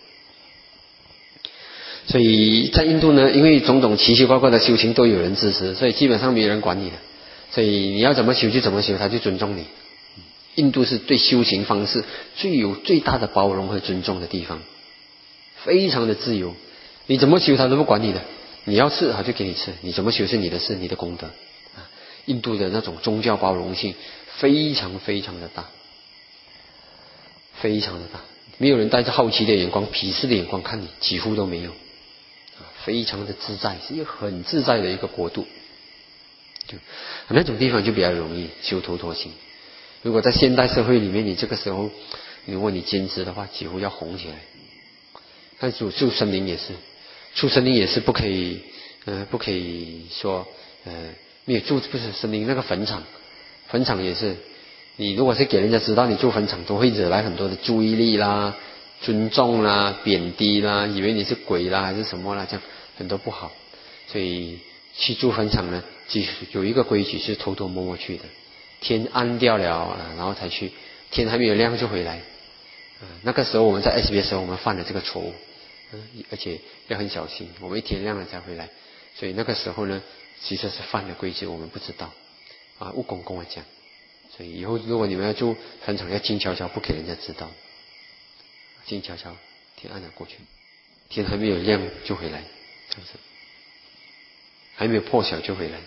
所以在印度呢，因为种种奇奇怪怪的修行都有人支持，所以基本上没有人管你的，所以你要怎么修就怎么修，他就尊重你。印度是对修行方式最大的包容和尊重的地方，非常的自由，你怎么修他都不管你的，你要吃他就给你吃，你怎么修是你的事，你的功德印度的那种宗教包容性非常非常的大，非常的大，没有人带着好奇的眼光、鄙视的眼光看你，几乎都没有非常的自在，是一个很自在的一个国度。就那种地方就比较容易修头陀行。如果在现代社会里面，你这个时候如果你坚持的话，几乎要红起来。但是住森林也是，住森林也是不可以说没有住不是森林，那个坟场也是，你如果是给人家知道你住坟场，都会惹来很多的注意力啦、尊重啦、贬低啦，以为你是鬼啦还是什么啦，这样很多不好。所以去住坟场呢，有一个规矩是偷偷摸摸去的，天暗掉了然后才去，天还没有亮就回来。那个时候我们在 SBS 的时候，我们犯了这个错误，而且要很小心，我们一天亮了才回来。所以那个时候呢，其实是犯了规矩，我们不知道悟公跟我讲，所以以后如果你们要住坟场，要静悄悄，不给人家知道，静悄悄，天暗了过去，天还没有亮就回来，这样子，还没有破晓就回来。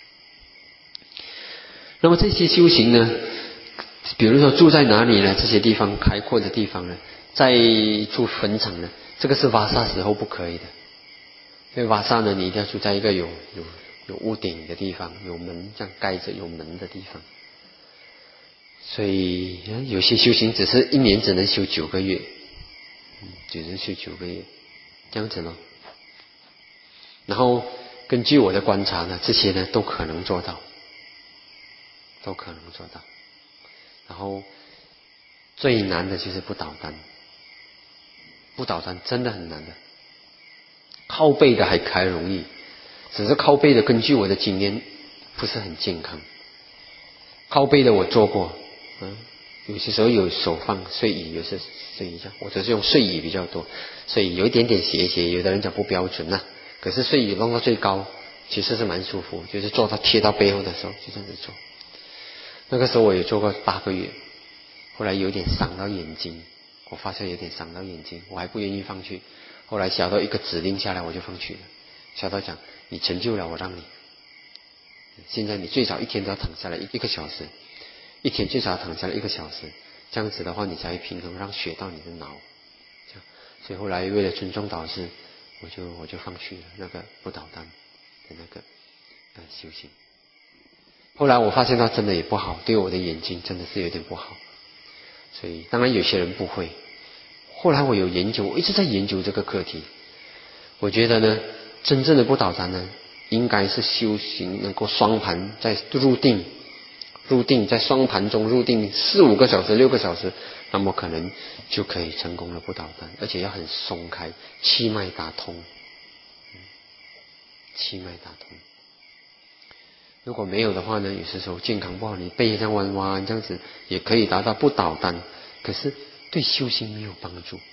那么这些修行呢，比如说住在哪里呢？这些地方开阔的地方呢，在住坟场呢，这个是瓦萨时候不可以的。因为瓦萨呢，你一定要住在一个有屋顶的地方，有门这样盖着有门的地方。所以有些修行只是1年只能修9个月，只能修9个月，这样子咯。然后根据我的观察呢，这些呢都可能做到，都可能做到。然后最难的就是不倒单，不倒单真的很难的。靠背的还容易，只是靠背的根据我的经验不是很健康。靠背的我做过有些时候有手放睡椅，有些睡一下，我只是用睡椅比较多，所以有一点点斜，有的人讲不标准可是睡椅弄到最高其实是蛮舒服，就是做到贴到背后的时候就这样子做。那个时候我也做过8个月，后来有点伤到眼睛，我发现有点伤到眼睛，我还不愿意放弃。后来小道一个指令下来，我就放弃了。小道讲，你成就了我让你，现在你最少1天都要躺下来1个小时，一天最少要躺下来1个小时，这样子的话你才会平衡，让血到你的脑。这样，所以后来为了尊重导师，我就放弃了那个不倒单的那个修行。后来我发现到真的也不好，对我的眼睛真的是有点不好。所以当然有些人不会。后来我有研究，我一直在研究这个课题。我觉得呢，真正的不倒单呢，应该是修行能够双盘在入定在双盘中入定4-5个小时6个小时，那么可能就可以成功了不倒单，而且要很松开，气脉打通，气脉打通。如果没有的话呢，有些时候健康不好，你背这样弯弯这样子也可以达到不倒单，可是对修行没有帮助。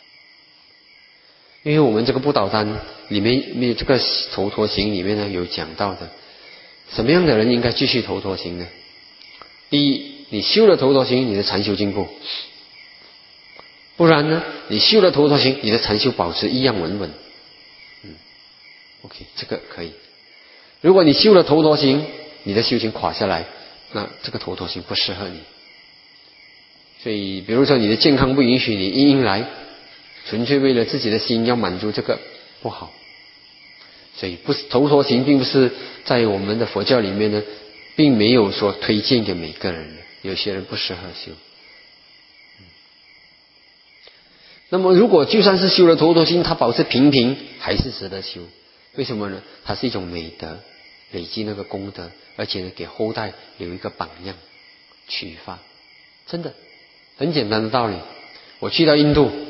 因为我们这个不倒单里面这个头陀行里面呢有讲到的，什么样的人应该继续头陀行呢？第一，你修了头陀行，你的禅修进步， 不然呢，你修了头陀行，你的禅修保持一样稳稳。OK， 这个可以。如果你修了头陀行，你的修行垮下来，那这个头陀行不适合你。所以比如说你的健康不允许你硬来，纯粹为了自己的心要满足这个，不好。所以不是头陀行并不是在我们的佛教里面呢，并没有说推荐给每个人的，有些人不适合修。那么如果就算是修了头陀行，他保持平平还是值得修。为什么呢？它是一种美德，累积那个功德，而且呢给后代有一个榜样启发。真的很简单的道理。我去到印度，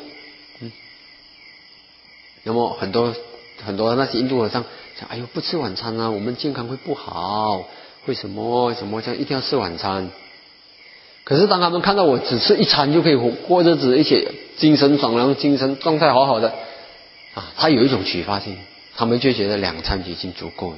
那么很多那些印度和尚讲，哎呦，不吃晚餐啊，我们健康会不好，为什么这样一定要吃晚餐？可是当他们看到我只吃一餐就可以过日子，而且精神爽朗，精神状态好好的啊，他有一种启发性，他们就觉得2餐就已经足够了。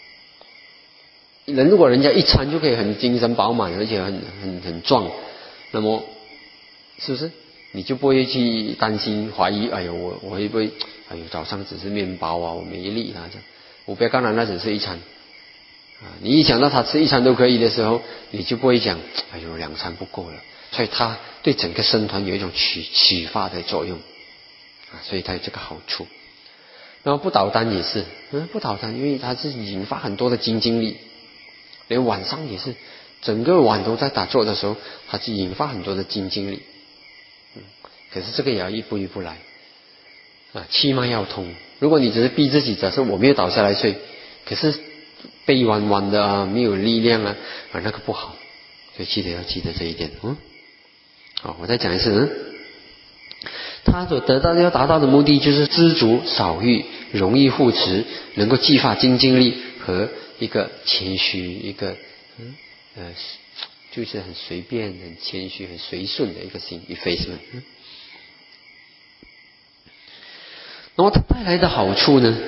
如果人家1餐就可以很精神饱满，而且很壮，那么是不是你就不会去担心怀疑？哎呦，我会不会？哎呦，早上只是面包啊，我没力啊，这样。我不要干了，那只是1餐啊。你一想到他吃1餐都可以的时候，你就不会讲，哎呦，2餐不够了。所以他对整个僧团有一种启发的作用啊，所以他有这个好处。那么不倒单也是，不倒单，因为它是引发很多的精力，连晚上也是，整个晚都在打坐的时候，它是引发很多的精力。可是这个也要一步一步来啊，气脉要通。如果你只是逼自己，假设我没有倒下来睡，可是背弯弯的啊，没有力量啊，那个不好。所以要记得这一点。好，我再讲一次。他所要达到的目的就是知足少欲，容易护持，能够激发精进力和一个谦虚，一个就是很随便、很谦虚、很随顺的一个心 effacement。那么它带来的好处呢？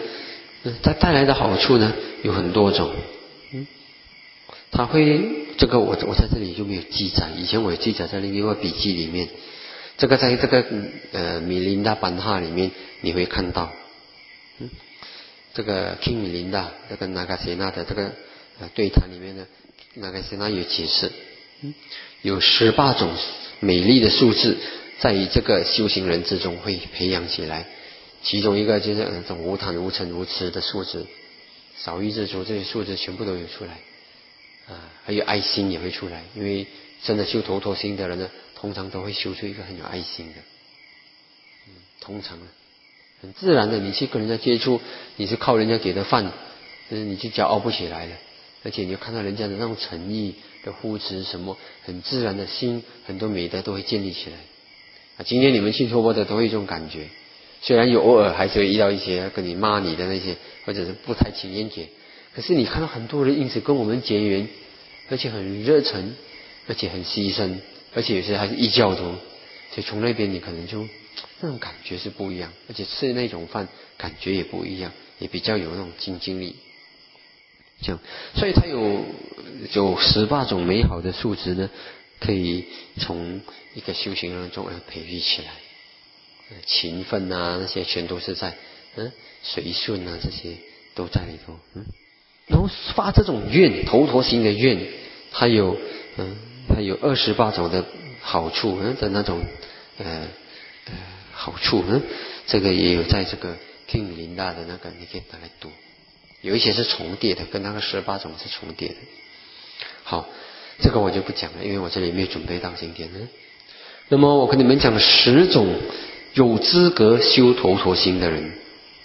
有很多种。它会这个我在这里就没有记载，以前我有记载在另一个笔记里面。这个在这个米琳达班哈里面你会看到，这个 King 米琳达这个纳嘎谢纳的这个对谈里面呢，纳嘎谢纳有解释，有18种美丽的数字在于这个修行人之中会培养起来，其中一个就是这种无贪无嗔无痴的数字，少欲知足，这些数字全部都有出来啊，还有爱心也会出来，因为真的修头陀行的人呢，通常都会修出一个很有爱心的。通常很自然的，你去跟人家接触，你是靠人家给的饭，你就骄傲不起来了。而且你看到人家的那种诚意的护持什么，很自然的心，很多美德都会建立起来啊。今天你们去托钵的都会有这种感觉，虽然有偶尔还是会遇到一些跟你骂你的那些，或者是不太情愿给，可是你看到很多人因此跟我们结缘，而且很热忱，而且很牺牲，而且有些还是异教徒，所以从那边你可能就那种感觉是不一样，而且吃那种饭感觉也不一样，也比较有那种精力。这样，所以它有18种美好的素质呢，可以从一个修行人中而培育起来。勤奋啊，那些全都是在随顺啊，这些都在里头。然后发这种愿，头陀行的愿，它有28种的好处的那种好处这个也有在这个 King 琳达的那个，你可以拿来读。有一些是重叠的，跟那个18种是重叠的。好，这个我就不讲了，因为我这里没有准备到今天那么我跟你们讲10种有资格修头陀行的人，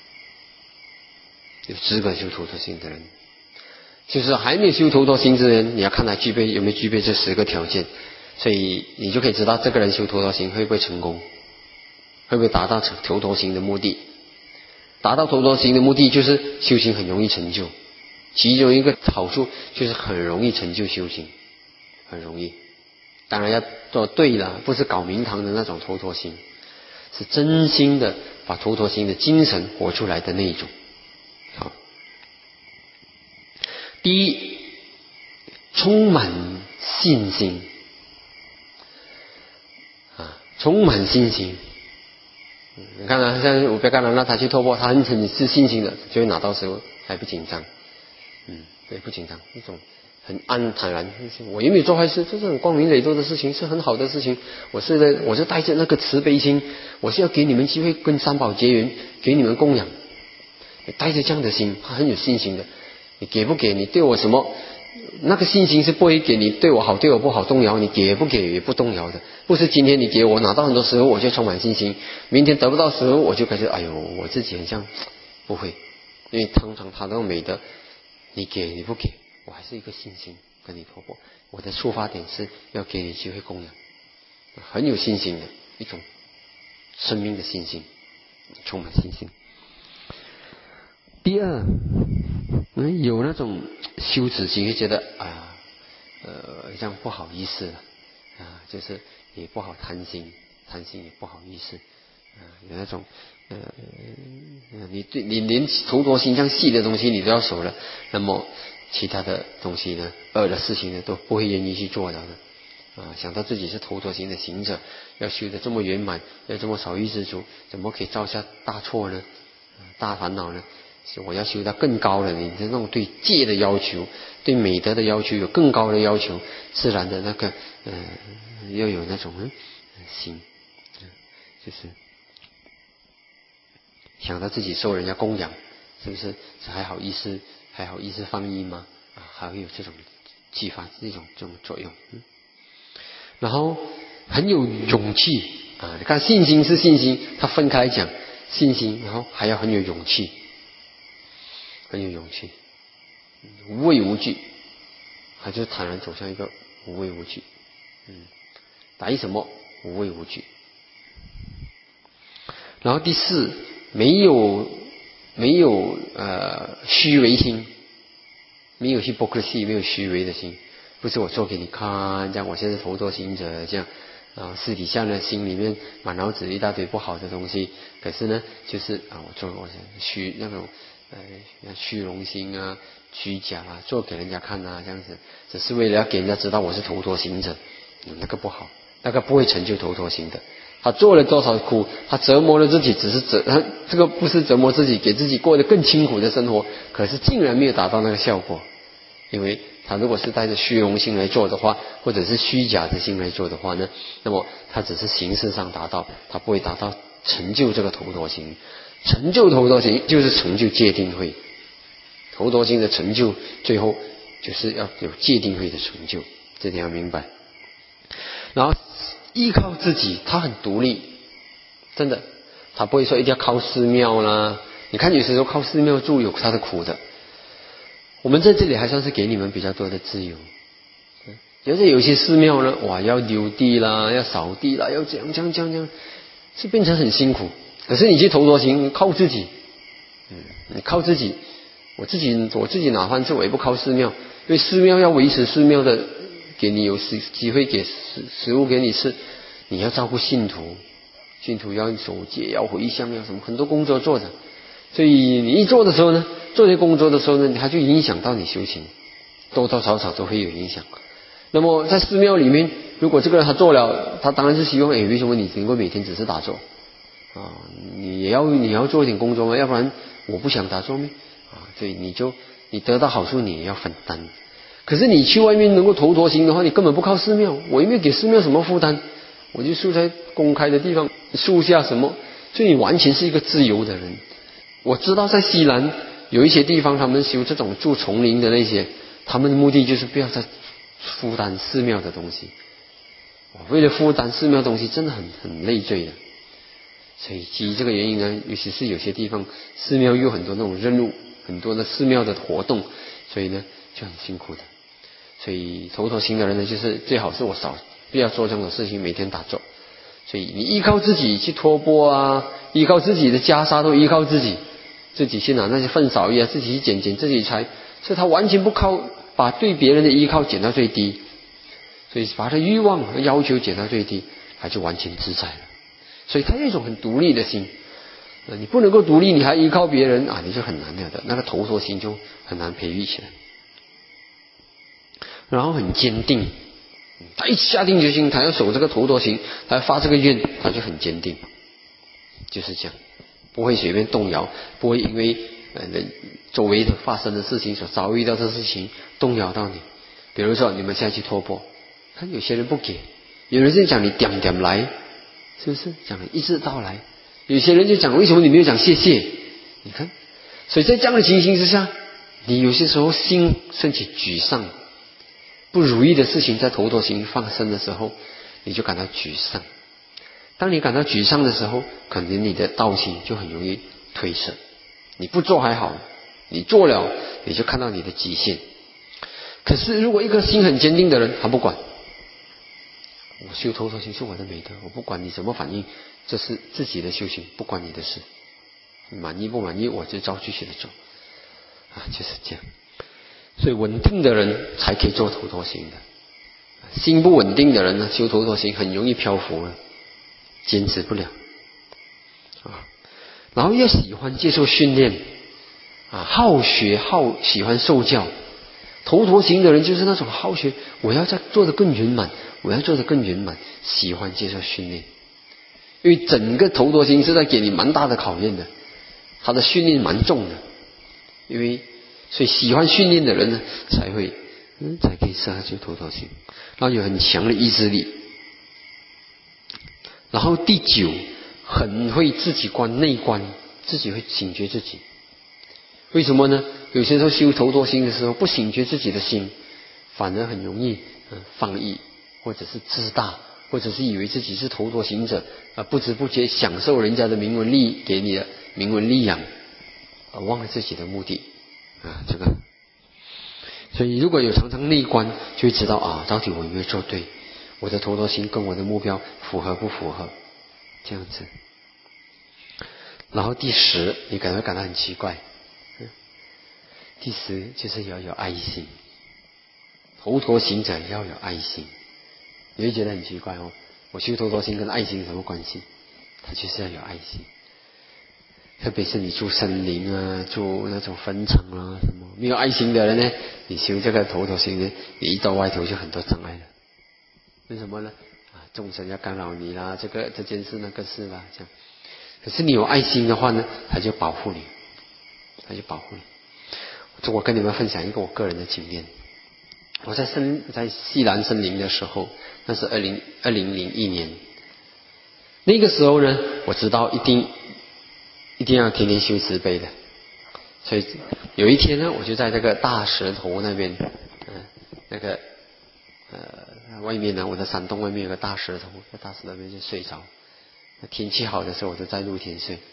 就是还没有修头陀行之人，你要看他有没有具备这10个条件，所以你就可以知道这个人修头陀行会不会成功，会不会达到头陀行的目的。达到头陀行的目的就是修行很容易成就，其中一个好处就是很容易成就修行，很容易。当然要做对了，不是搞名堂的那种头陀行，是真心的把头陀行的精神活出来的那一种。好，第一，充满信心充满信心。你看啊，像我不要干了，让他去突破，他很是信心的，就会拿到时候还不紧张。对，不紧张，一种很坦然。我也没有做坏事，这是很光明磊落的事情，是很好的事情。我是带着那个慈悲心，我是要给你们机会跟三宝结缘，给你们供养。你带着这样的心，他很有信心的。你给不给，你对我什么，那个信心是不会给你对我好对我不好动摇，你给不给也不动摇的。不是今天你给我拿到很多时候我就充满信心，明天得不到时候我就开始哎呦我自己很像，不会。因为通常他都美的，你给你不给，我还是一个信心跟你托钵。我的出发点是要给你机会供养，很有信心的一种生命的信心，充满信心。第二，有那种羞耻心，会觉得这样不好意思了就是也不好贪心也不好意思有那种你连头陀心这样细的东西你都要守了，那么其他的东西呢，恶的事情呢，都不会愿意去做的想到自己是头陀行的行者，要修得这么圆满，要这么少欲知足，怎么可以造下大错呢？大烦恼呢？我要修到更高的，你这种对戒的要求，对美德的要求有更高的要求，自然的那个要有那种心，就是想到自己受人家供养，是不是还好意思放逸吗？还会有这种激发这种作用。然后很有勇气你看信心是信心，它分开讲信心，然后还要很有勇气，无畏无惧，还就是坦然走向一个无畏无惧。打什么无畏无惧。然后第四，没有虚伪心，没有 hypocrisy， 没有虚伪的心，不是我做给你看，这样我现在头陀行者这样私底下呢心里面满脑子一大堆不好的东西，可是呢就是我那种虚荣心虚假做给人家看这样子，只是为了要给人家知道我是头陀行者，那个不好，那个不会成就头陀行的。他做了多少苦，他折磨了自己，只是这个不是折磨自己，给自己过得更清苦的生活，可是竟然没有达到那个效果。因为他如果是带着虚荣心来做的话，或者是虚假的心来做的话呢，那么他只是形式上达到，他不会达到成就这个头陀行。成就头陀行就是成就戒定慧，头陀行的成就最后就是要有戒定慧的成就，这点要明白。然后依靠自己，他很独立，真的，他不会说一定要靠寺庙啦。你看有时候靠寺庙住有他的苦的，我们在这里还算是给你们比较多的自由。有些寺庙呢，要溜地啦，要扫地啦，要这样，是变成很辛苦。可是你去头陀行，靠自己，你靠自己，我自己拿饭吃，我也不靠寺庙，因为寺庙要维持寺庙的，给你有机会给食物给你吃，你要照顾信徒要守戒，要回向，要什么很多工作做着，所以你一做的时候呢，做些工作的时候呢，它就影响到你修行，多多少少都会有影响。那么在寺庙里面，如果这个人他做了，他当然是希望为什么你能够每天只是打坐你要做一点工作吗？要不然我不想打坐吗？所以你得到好处你也要分担。可是你去外面能够头陀行的话，你根本不靠寺庙，我也没有给寺庙什么负担，我就住在公开的地方，树下什么，所以你完全是一个自由的人。我知道在西兰有一些地方他们修这种住丛林的那些，他们的目的就是不要再负担寺庙的东西。为了负担寺庙的东西真的很累赘的。所以基于这个原因呢，尤其是有些地方寺庙有很多那种任务，很多的寺庙的活动，所以呢就很辛苦的。所以头陀行的人呢，就是最好是我不要做这种事情，每天打坐。所以你依靠自己去托钵依靠自己的袈裟都依靠自己去拿那些粪扫自己去捡自己拆，所以他完全不靠，把对别人的依靠减到最低，所以把他欲望和要求减到最低，他就完全自在了。所以他有一种很独立的心，你不能够独立，你还依靠别人你就很难了的，那个头陀心就很难培育起来。然后很坚定， 他一下定决心，他要守这个头陀行，他要发这个愿，他就很坚定，就是这样，不会随便动摇，不会因为周围的发生的事情所遭遇到的事情动摇到你。比如说你们现在去托钵，看有些人不给，有人就讲你点点来，是不是讲一直到来？有些人就讲为什么你没有讲谢谢？你看，所以在这样的情形之下，你有些时候心升起沮丧，不如意的事情在头陀行发生的时候，你就感到沮丧。当你感到沮丧的时候，可能你的道行就很容易退色。你不做还好，你做了你就看到你的极限。可是如果一个心很坚定的人，他不管，我修头陀行是我的美德，我不管你什么反应，这是自己的修行，不关你的事。你满意不满意，我就照继续的走就是这样。所以稳定的人才可以做头陀行的，心不稳定的人呢，修头陀行很容易漂浮了，坚持不了然后又喜欢接受训练好学喜欢受教。头陀行的人就是那种好学，我要再做得更圆满，我要做得更圆满，喜欢接受训练。因为整个头陀行是在给你蛮大的考验的，他的训练蛮重的。所以喜欢训练的人呢，才可以设下头陀行，然后有很强的意志力。然后第9，很会自己内观，自己会醒觉自己。为什么呢？有些时候修头陀行的时候，不醒觉自己的心，反而很容易放逸，或者是自大，或者是以为自己是头陀行者不知不觉享受人家的名闻利给你的名闻利养，而忘了自己的目的这个。所以如果有常常内观，就会知道到底我有没有做对，我的头陀行跟我的目标符合不符合，这样子。然后第10，你可能会感到很奇怪，第10就是要有爱心。头陀行者要有爱心，你会觉得很奇怪我修头陀行跟爱心有什么关系？它就是要有爱心。特别是你住森林住那种坟场什么没有爱心的人呢，你修这个头陀行呢，你一到外头就很多障碍了。为什么呢？众生要干扰你啦，这件事那个事啦，这样。可是你有爱心的话呢，他就保护你。我跟你们分享一个我个人的经验。我在西兰森林的时候，那是2001年。那个时候呢，我知道一定要天天修慈悲的。所以有一天呢，我就在这个大石头那边外面呢，我的山洞外面有个大石头，在大石头那边就睡着。天气好的时候我就在露天睡。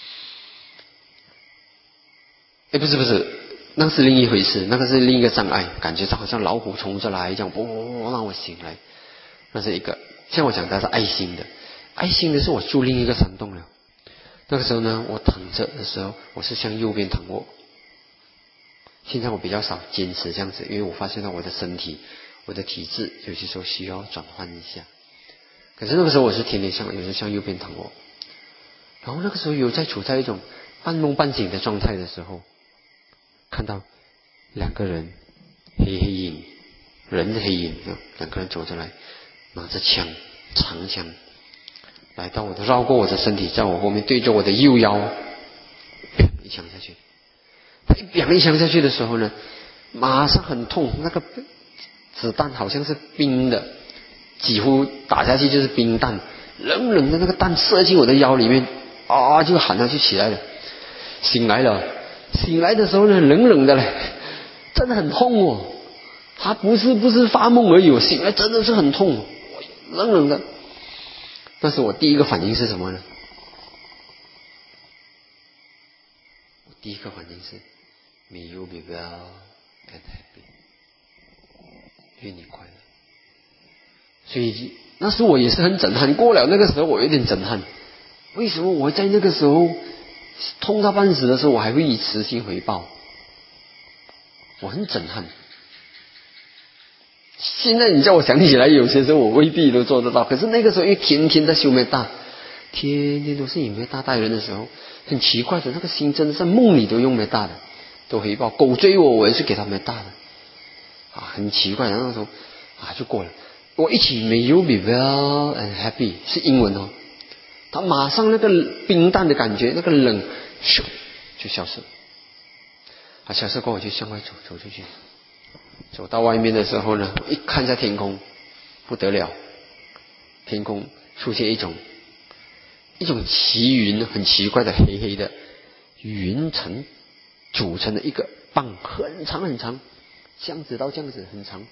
不是，那是另一回事，那个是另一个障碍，感觉好像老虎冲着来这样，让我醒来。那是一个，像我讲的是爱心的，爱心的是我住另一个山洞了。那个时候呢，我躺着的时候，我是向右边躺卧。现在我比较少坚持这样子，因为我发现到我的身体，我的体质有些时候需要转换一下。可是那个时候我是天天有时候向右边躺卧，然后那个时候有处在一种半梦半醒的状态的时候，看到2个人黑影，人的黑影，2个人走着来，拿着枪，长枪，来到绕过我的身体，在我后面对着我的右腰，一枪下去。他一枪下去的时候呢，马上很痛，那个子弹好像是冰的，几乎打下去就是冰弹，冷冷的那个弹射进我的腰里面，就喊他就起来了，醒来的时候呢，冷冷的嘞，真的很痛他不是发梦而已，醒来真的是很痛，冷冷的。但是我第一个反应是什么呢？我第一个反应是 May you be well and happy， 愿你快乐。所以那时我也是很震撼，过了那个时候我有点震撼，为什么我在那个时候痛到半死的时候，我还会以慈心回报？我很震撼。现在你叫我想起来，有些时候我未必都做得到，可是那个时候因为天天在修灭大，天天都是以灭大待人的时候，很奇怪的，那个心真的是梦里都用灭大的，都回报。狗追我也是给他灭大的很奇怪的。那时候就过了。 我一起 May you be well and happy 是英文哦，他马上那个冰淡的感觉，那个冷咻就消失。消失过后我就向外走出去，走到外面的时候呢，一看一下天空，不得了，天空出现一种奇云，很奇怪的黑黑的云层组成的一个棒，很长很长，箱子到这样子很长，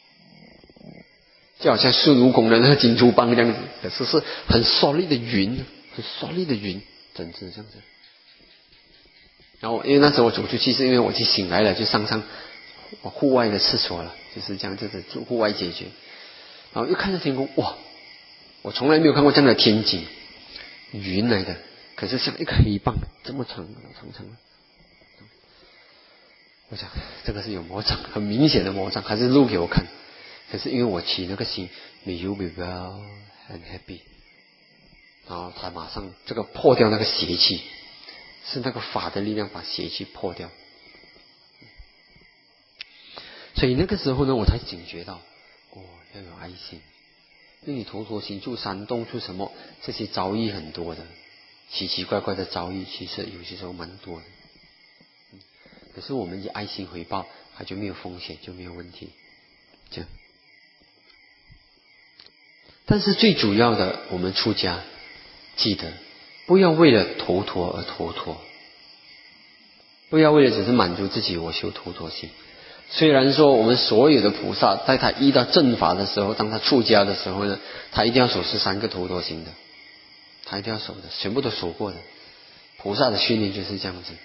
就好像孙悟空的那个金箍棒这样子，可是是很 solid 的云，很 solid 的云，整只这样子。然后因为那时候我走出去是因为我去醒来了，就上户外的厕所了，就是这样子户外解决。然后又看着天空，哇，我从来没有看过这样的天景，云来的，可是像一个黑棒这么长长的。我想这个是有魔障，很明显的魔障，还是录给我看。可是因为我起那个心 May you be well and happy， 然后他马上这个破掉那个邪气，是那个法的力量把邪气破掉。所以那个时候呢，我才警觉到，要有爱心。因为你头陀行住山洞出什么，这些遭遇很多的，奇奇怪怪的遭遇，其实有些时候蛮多的。可是我们以爱心回报，它就没有风险，就没有问题。这样。但是最主要的，我们出家记得不要为了头陀而头陀，不要为了只是满足自己我修头陀心。虽然说我们所有的菩萨在他遇到正法的时候，当他出家的时候呢，他一定要守13个头陀心的，他一定要守的，全部都守过的。菩萨的训练就是这样子。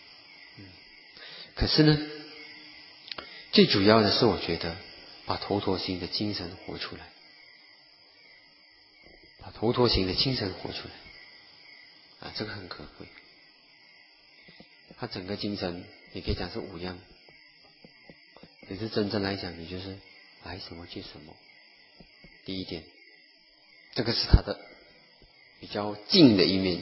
可是呢，最主要的是我觉得把头陀心的精神活出来，把头陀行的精神活出来这个很可贵。它整个精神你可以讲是5样，可是真正来讲，你就是来什么去什么。第一点，这个是它的比较静的一面。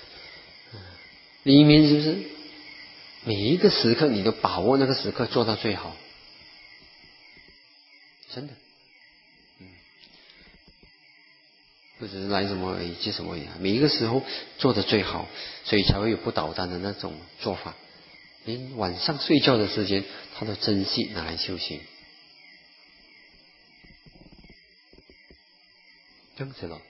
另一面就是每一个时刻你都把握那个时刻做到最好，真的。不只是来什么而已，去什么而已，每一个时候做得最好，所以才会有不倒单的那种做法。连晚上睡觉的时间，他都珍惜拿来修行，这样子了。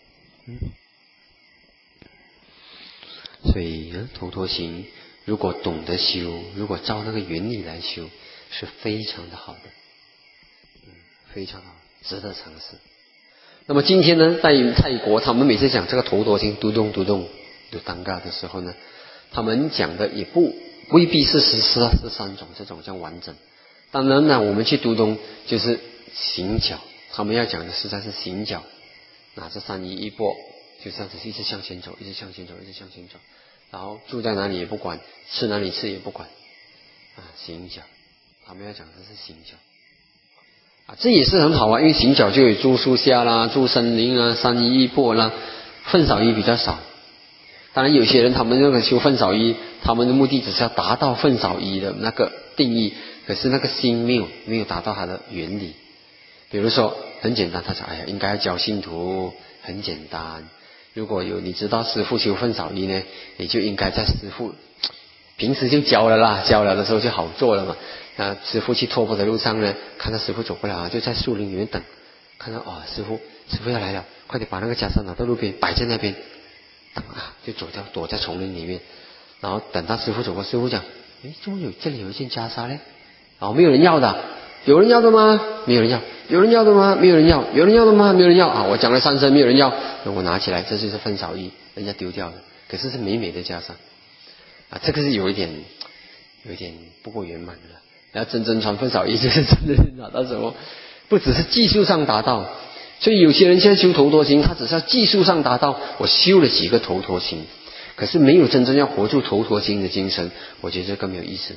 所以头陀行，如果懂得修，如果照那个原理来修，是非常的好的，非常好，值得尝试。那么今天呢，在泰国，他们每次讲这个头陀行嘟咚有当嘎的时候呢，他们讲的也未必是13种这种这样完整。当然呢，我们去嘟咚就是行脚，他们要讲的实在是行脚，拿着3衣一钵，就这样子一直向前走，一直向前走，一直向前走，然后住在哪里也不管，吃哪里吃也不管行脚，他们要讲的是行脚。这也是很好因为行脚就有住树下啦，住森林3衣一钵啦，分少衣比较少。当然有些人他们那个修分少衣，他们的目的只是要达到分少衣的那个定义，可是那个心没有达到它的原理。比如说很简单，他说应该要教信徒，很简单。如果你知道师父修分少衣呢，你就应该在师父平时就教了啦，教了的时候就好做了嘛。师父去托钵的路上呢，看到师父走过来就在树林里面等，看到师父要来了，快点把那个袈裟拿到路边摆在那边，等就走掉，躲在丛林里面。然后等到师父走过，师父讲怎么这里有一件袈裟呢？没有人要的，有人要的吗？没有人要。有人要的吗？没有人要。有人要的吗？没有人要我讲了3声没有人要，我拿起来，这就是分少衣，人家丢掉了，可是是美美的袈裟这个是有一点不够圆满的了。然后真正传分少衣就是真的达到什么，不只是技术上达到。所以有些人现在修头陀行，他只是要技术上达到，我修了几个头陀行，可是没有真正要活出头陀行的精神，我觉得这更没有意思。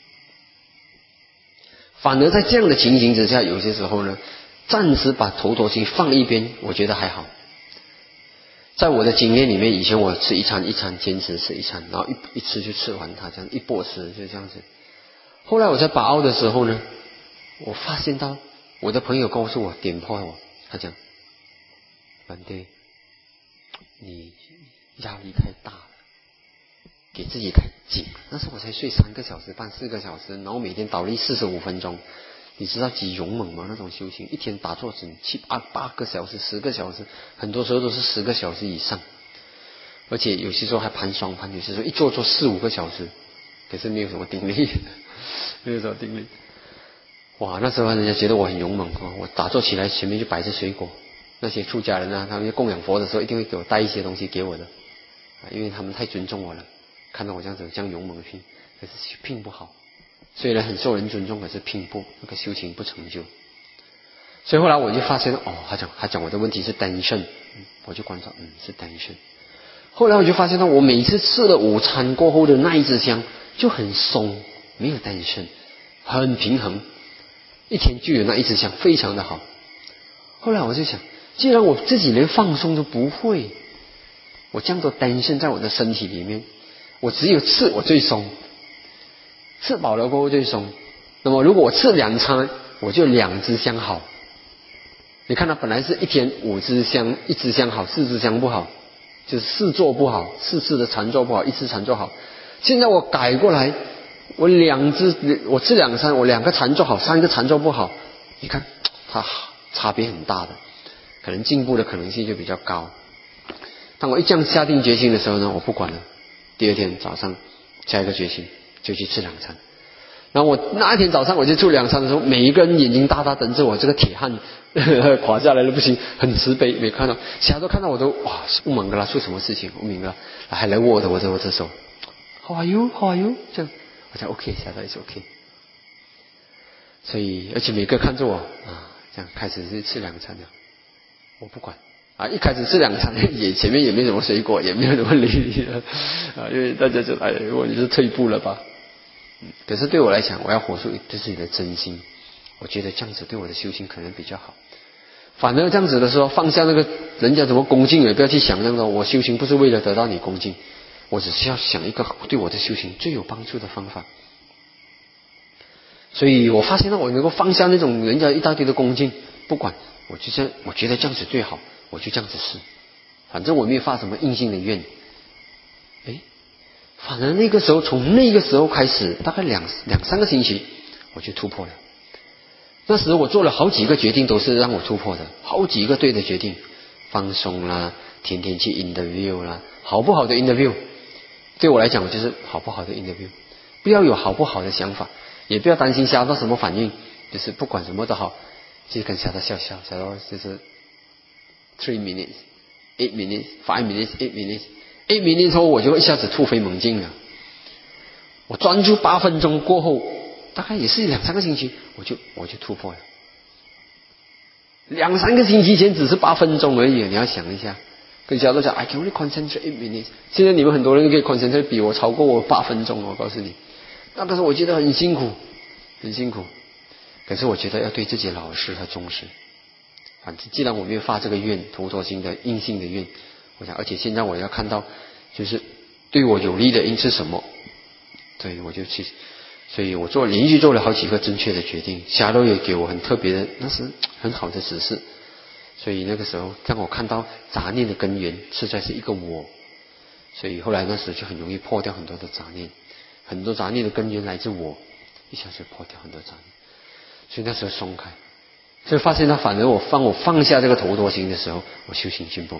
反而在这样的情形之下，有些时候呢，暂时把头陀行放一边，我觉得还好。在我的经验里面，以前我吃一餐坚持吃一餐，然后一吃就吃完它，这样一钵吃就这样子。后来我在巴奥的时候呢，我发现到我的朋友告诉我点破我， 他讲，反对，你压力太大了，给自己太紧。那时候我才睡3个小时半、4个小时，然后每天倒立45分钟。你知道几勇猛吗？那种修行，一天打坐整7、8个小时、10个小时，很多时候都是10个小时以上。而且有些时候还盘双盘，有些时候一坐4、5个小时，可是没有什么定力，没有什么定力。哇，那时候人家觉得我很勇猛啊！我打坐起来前面就摆着水果，那些出家人啊，他们供养佛的时候一定会给我带一些东西给我的，因为他们太尊重我了，看到我这样子这样勇猛的拼，可是拼不好。虽然很受人尊重，可是拼不那个修行不成就。所以后来我就发现他讲我的问题是tension，我就观察，是tension。后来我就发现到，我每次吃了午餐过后的那一支香就很松，没有tension，很平衡，一天就有那一支香，非常的好。后来我就想，既然我自己连放松都不会，我这样多tension在我的身体里面，我只有吃我最松。吃饱了过后最松，那么如果我吃2餐，我就2支香好。你看它本来是一天5支香，1支香好，4支香不好，就是4坐不好，4次的禅坐不好，1次禅坐好。现在我改过来，我吃2餐，我2个禅坐好，3个禅坐不好，你看它差别很大的，可能进步的可能性就比较高。当我一这样下定决心的时候呢，我不管了，第2天早上下一个决心就去吃2餐。然后我那一天早上我就吃2餐的时候，每一个人眼睛大大等着我，这个铁汉垮下来了不行，很慈悲，没看到，其他都看到我都哇，不忙的啦，出什么事情？我明白了，还来握着我的手 ，How are you? How are you? 这样，我讲 OK， 下来是 OK。所以而且每个看着我这样开始是吃2餐了，我不管。一开始吃2餐前面也没什么水果，也没有什么礼因为大家就我你是退步了吧？可是对我来讲，我要活出对自己的真心，我觉得这样子对我的修行可能比较好。反而这样子的时候，放下那个人家怎么恭敬，也不要去想那个我修行不是为了得到你恭敬，我只是要想一个对我的修行最有帮助的方法。所以我发现到我能够放下那种人家一大堆的恭敬，不管，我觉得这样子最好，我就这样子试，反正我没有发什么硬性的愿。反而那个时候，从那个时候开始，大概2、3个星期，我就突破了。那时候我做了好几个决定，都是让我突破的，好几个对的决定，放松啦，天天去 interview 啦，好不好的 interview， 对我来讲就是好不好的 interview， 不要有好不好的想法，也不要担心下到什么反应，就是不管什么都好，就跟下到笑，下到就是3 minutes、8 minutes、5 minutes、8 minutes。8 minutes 后我就一下子突飞猛进了，我专注8分钟过后，大概也是2、3个星期，我就突破了。2、3个星期前只是8分钟而已，你要想一下，跟小都讲 I can only concentrate 8 minutes， 现在你们很多人可以 concentrate 比我超过我8分钟，我告诉你，那个时候我觉得很辛苦，很辛苦，可是我觉得要对自己老实和忠实。反正既然我没有发这个愿，头陀心的硬性的愿，我想，而且现在我要看到，就是对我有利的因是什么，对我就去，所以我连续做了好几个正确的决定，霞楼也给我很特别的，那是很好的指示。所以那个时候让我看到杂念的根源实在是一个我，所以后来那时就很容易破掉很多的杂念，很多杂念的根源来自我，一下就破掉很多杂念，所以那时候松开。所以发现他反而我放下这个头陀心的时候，我修行进步。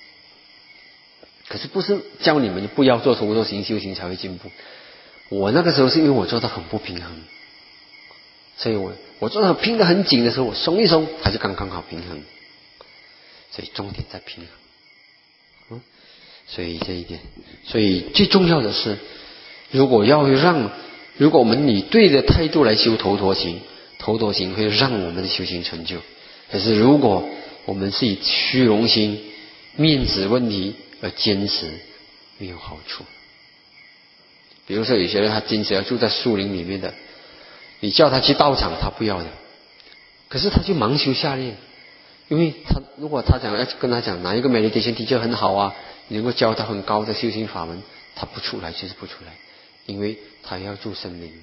可是不是教你们不要做头陀行修行才会进步。我那个时候是因为我做得很不平衡，所以我做得拼得很紧的时候，我松一松，它就刚刚好平衡。所以重点在平衡。所以这一点，所以最重要的是，如果我们以对的态度来修头陀行，头陀行会让我们的修行成就。可是如果我们是以虚荣心、面子问题而坚持，没有好处。比如说有些人他坚持要住在树林里面的，你叫他去道场他不要的，可是他就盲修下练，因为如果他要跟他讲哪一个 meditation teacher 很好啊，你能够教他很高的修行法门，他不出来就是不出来，因为他要住森林，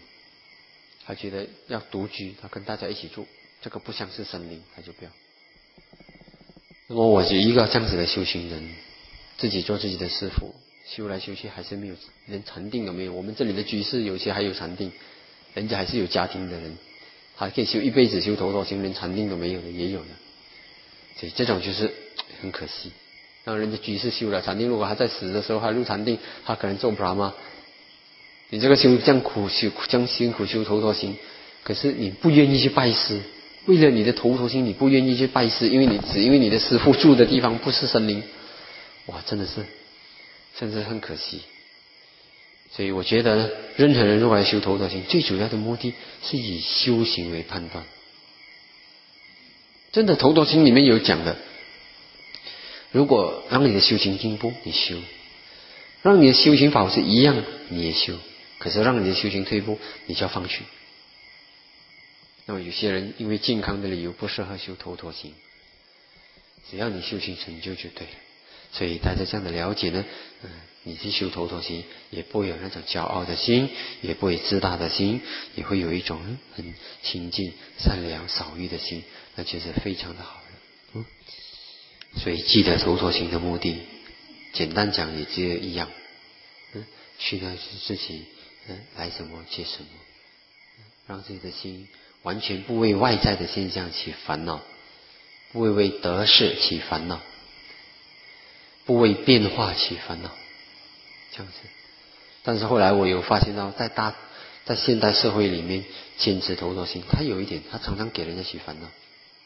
他觉得要独居，他跟大家一起住，这个不像是森林，他就不要。 那么我有一个这样子的修行人，自己做自己的师父，修来修去还是没有，连禅定都没有。我们这里的居士有些还有禅定，人家还是有家庭的人，他可以修一辈子修头陀行，连禅定都没有的也有的。所以这种就是很可惜。让人家居士修了禅定，如果他在死的时候还入禅定，他可能做Brahma。你这个修这样苦修，这样辛苦修头陀行，可是你不愿意去拜师，为了你的头陀行，你不愿意去拜师，因为你的师父住的地方不是森林，哇，真的是，甚至很可惜。所以我觉得呢，任何人如果来修头陀行，最主要的目的是以修行为判断。真的，头陀行里面有讲的，如果让你的修行进步，你修；让你的修行保持一样，你也修。可是让你的修行退步，你就要放弃。那么有些人因为健康的理由不适合修头陀行，只要你修行成就就对了。所以带着这样的了解呢，你去修头陀行，也不会有那种骄傲的心，也不会自大的心，也会有一种很清净、善良、少欲的心，那就是非常的好了。所以记得头陀行的目的，简单讲也只有一样，去呢是自己来什么接什么，让自己的心完全不为外在的现象起烦恼，不会为得失起烦恼，不为变化起烦恼，这样子。但是后来我有发现到，在现代社会里面，坚持头陀行，它有一点，它常常给人家起烦恼，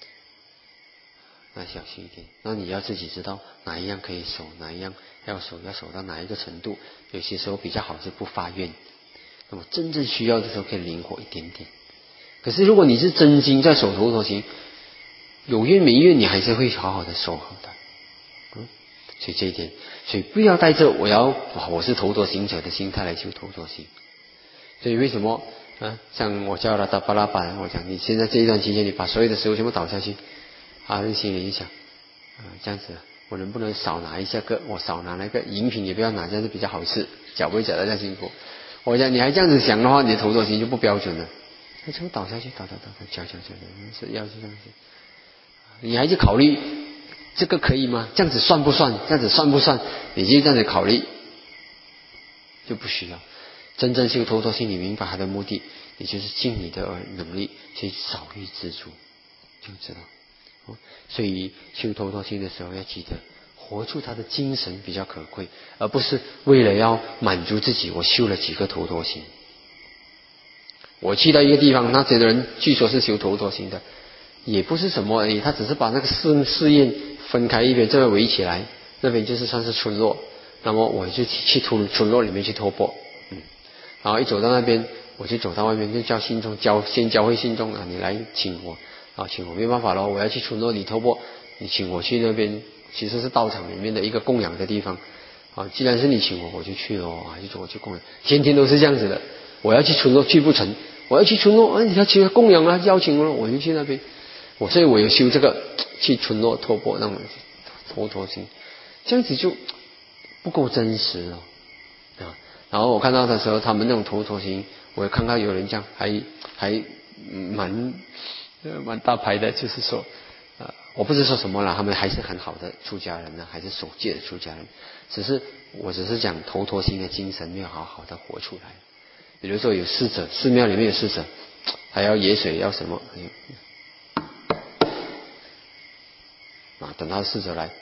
那小心一点。那你要自己知道哪一样可以守，哪一样要守到哪一个程度。有些时候比较好是不发愿，那么真正需要的时候可以灵活一点点。可是如果你是真心在守头陀行，有愿没愿你还是会好好的守好的。所以这一点，所以不要带着我是头陀行者的心态来修头陀行。所以为什么像我叫了达巴拉板，我讲你现在这一段期间，你把所有的食物全部倒下去，心里一想这样子我能不能少拿一下个，我少拿那个饮品也不要拿，这样子比较好吃，搅不会搅得太辛苦。我讲你还这样子想的话，你的头陀行就不标准了。那全部倒下去，搅，是要是这样子。你还去考虑这个可以吗？这样子算不算？这样子算不算？你就这样子考虑，就不需要。真正修头陀行，你明白它的目的，也就是尽你的能力去少欲知足，就知道。所以修头陀行的时候要记得活出他的精神比较可贵，而不是为了要满足自己，我修了几个头陀行。我去到一个地方，那些人据说是修头陀行的，也不是什么而已，他只是把那个寺院分开一边，这边围起来，那边就是算是村落。那么我就去村落里面去托钵，然后一走到那边，我就走到外面，就叫信众先教会信众你来请我。请我没办法了，我要去村落里托钵，你请我去那边，其实是道场里面的一个供养的地方。既然是你请我，我就去咯，就我去供养。天天都是这样子的，我要去村落去不成，我要去村落，你要去供养啊，邀请我，我就去那边。所以我有修这个去村落托钵那种头陀行，这样子就不够真实了然后我看到的时候，他们那种头陀行，我也看到有人这样，还蛮大牌的，就是说我不是说什么了，他们还是很好的出家人呢，还是守戒的出家人，我只是讲头陀行的精神没有好好的活出来。比如说有侍者，寺庙里面有侍者，还要野水，要什么等到侍者来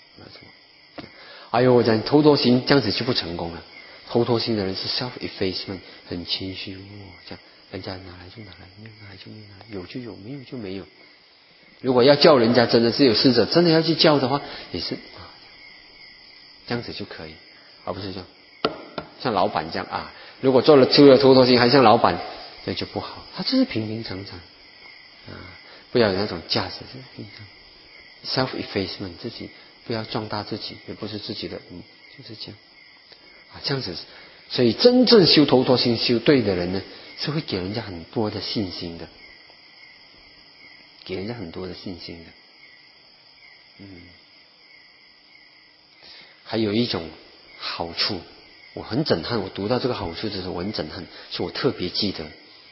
我讲头陀行这样子就不成功了。头陀行的人是 self effacement， 很谦虚这样人家拿来就拿来，没有拿来就没有拿来，有就有，没有就没有。如果要叫人家真的是有侍者，真的要去叫的话，也是这样子就可以，而不是这样像老板这样如果修了头陀行还像老板，那就不好。他就是平平常常不要有那种架势，平常 self effacement， 自己不要壮大自己，也不是自己的就是这样这样子。所以真正修头陀行修对的人呢，是会给人家很多的信心的，给人家很多的信心的。还有一种好处，我很震撼，我读到这个好处的时候我很震撼，是我特别记得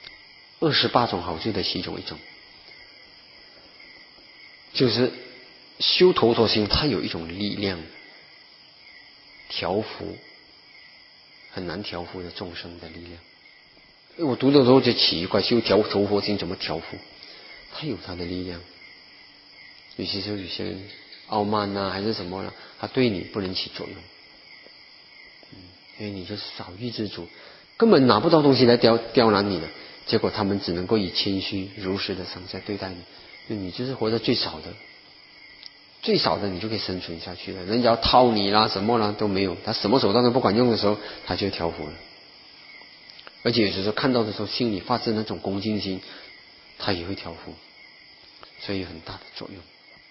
28种好处的其中一种，就是修头陀行，它有一种力量，调伏很难调伏的众生的力量。我读的时候就奇怪，修头陀行怎么调伏？它有它的力量。尤其是有些人傲慢啊，还是什么呢？他对你不能起作用。因为你就是少欲知足，根本拿不到东西来刁难你的，结果他们只能够以谦虚如实的上下对待你，因为你就是活得最少的，最少的你就可以生存下去了。人家要掏你啦什么啦都没有，他什么手段都不管用的时候，他就调伏了。而且有时候看到的时候，心里发自那种恭敬心，他也会调伏，所以有很大的作用。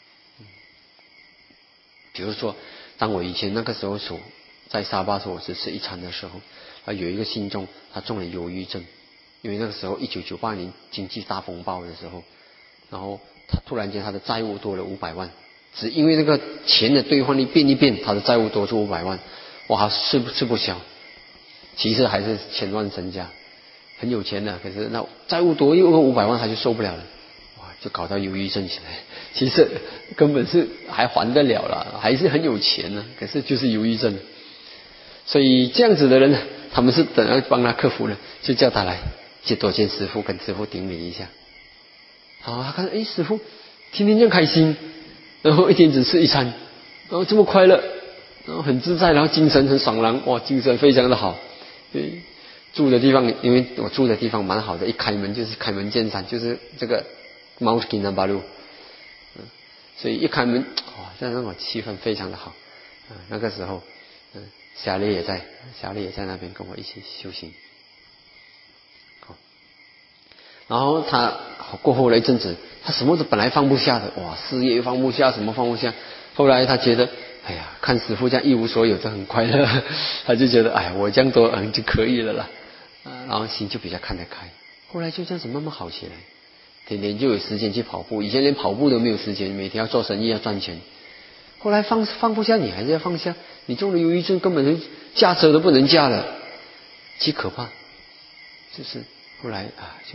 比如说，当我以前那个时候在沙巴时候，我只吃一餐的时候，有一个信众他中了忧郁症，因为那个时候1998年经济大风暴的时候，然后他突然间他的债务多了500万，只因为那个钱的兑换率变一变，他的债务多出500万，哇，吃不消。其实还是千万身家，很有钱的，可是那债务多又500万，他就受不了了。就搞到忧郁症起来，其实根本是还还得了了，还是很有钱呢，可是就是忧郁症。所以这样子的人呢，他们是怎样帮他克服呢？就叫他来多见师父，跟师父顶礼一下。好，他看师父天天这样开心，然后一天只吃一餐，然后这么快乐，然后很自在，然后精神很爽朗，哇，精神非常的好。住的地方，因为我住的地方蛮好的，一开门就是开门见山，就是这个Mount Kinabalu，所以一开门，哇，那种气氛非常的好。那个时候，霞烈也在那边跟我一起修行。好，然后他过后了一阵子，他什么都本来放不下的，哇，事业又放不下，什么放不下。后来他觉得，哎呀，看师父这样一无所有，就很快乐，他就觉得，哎，我这样多就可以了啦。然后心就比较看得开。后来就这样子慢慢好起来。天天就有时间去跑步，以前连跑步都没有时间，每天要做生意要赚钱。后来放不下，你还是要放下。你中了忧郁症，根本就驾车都不能驾了，极可怕。就是后来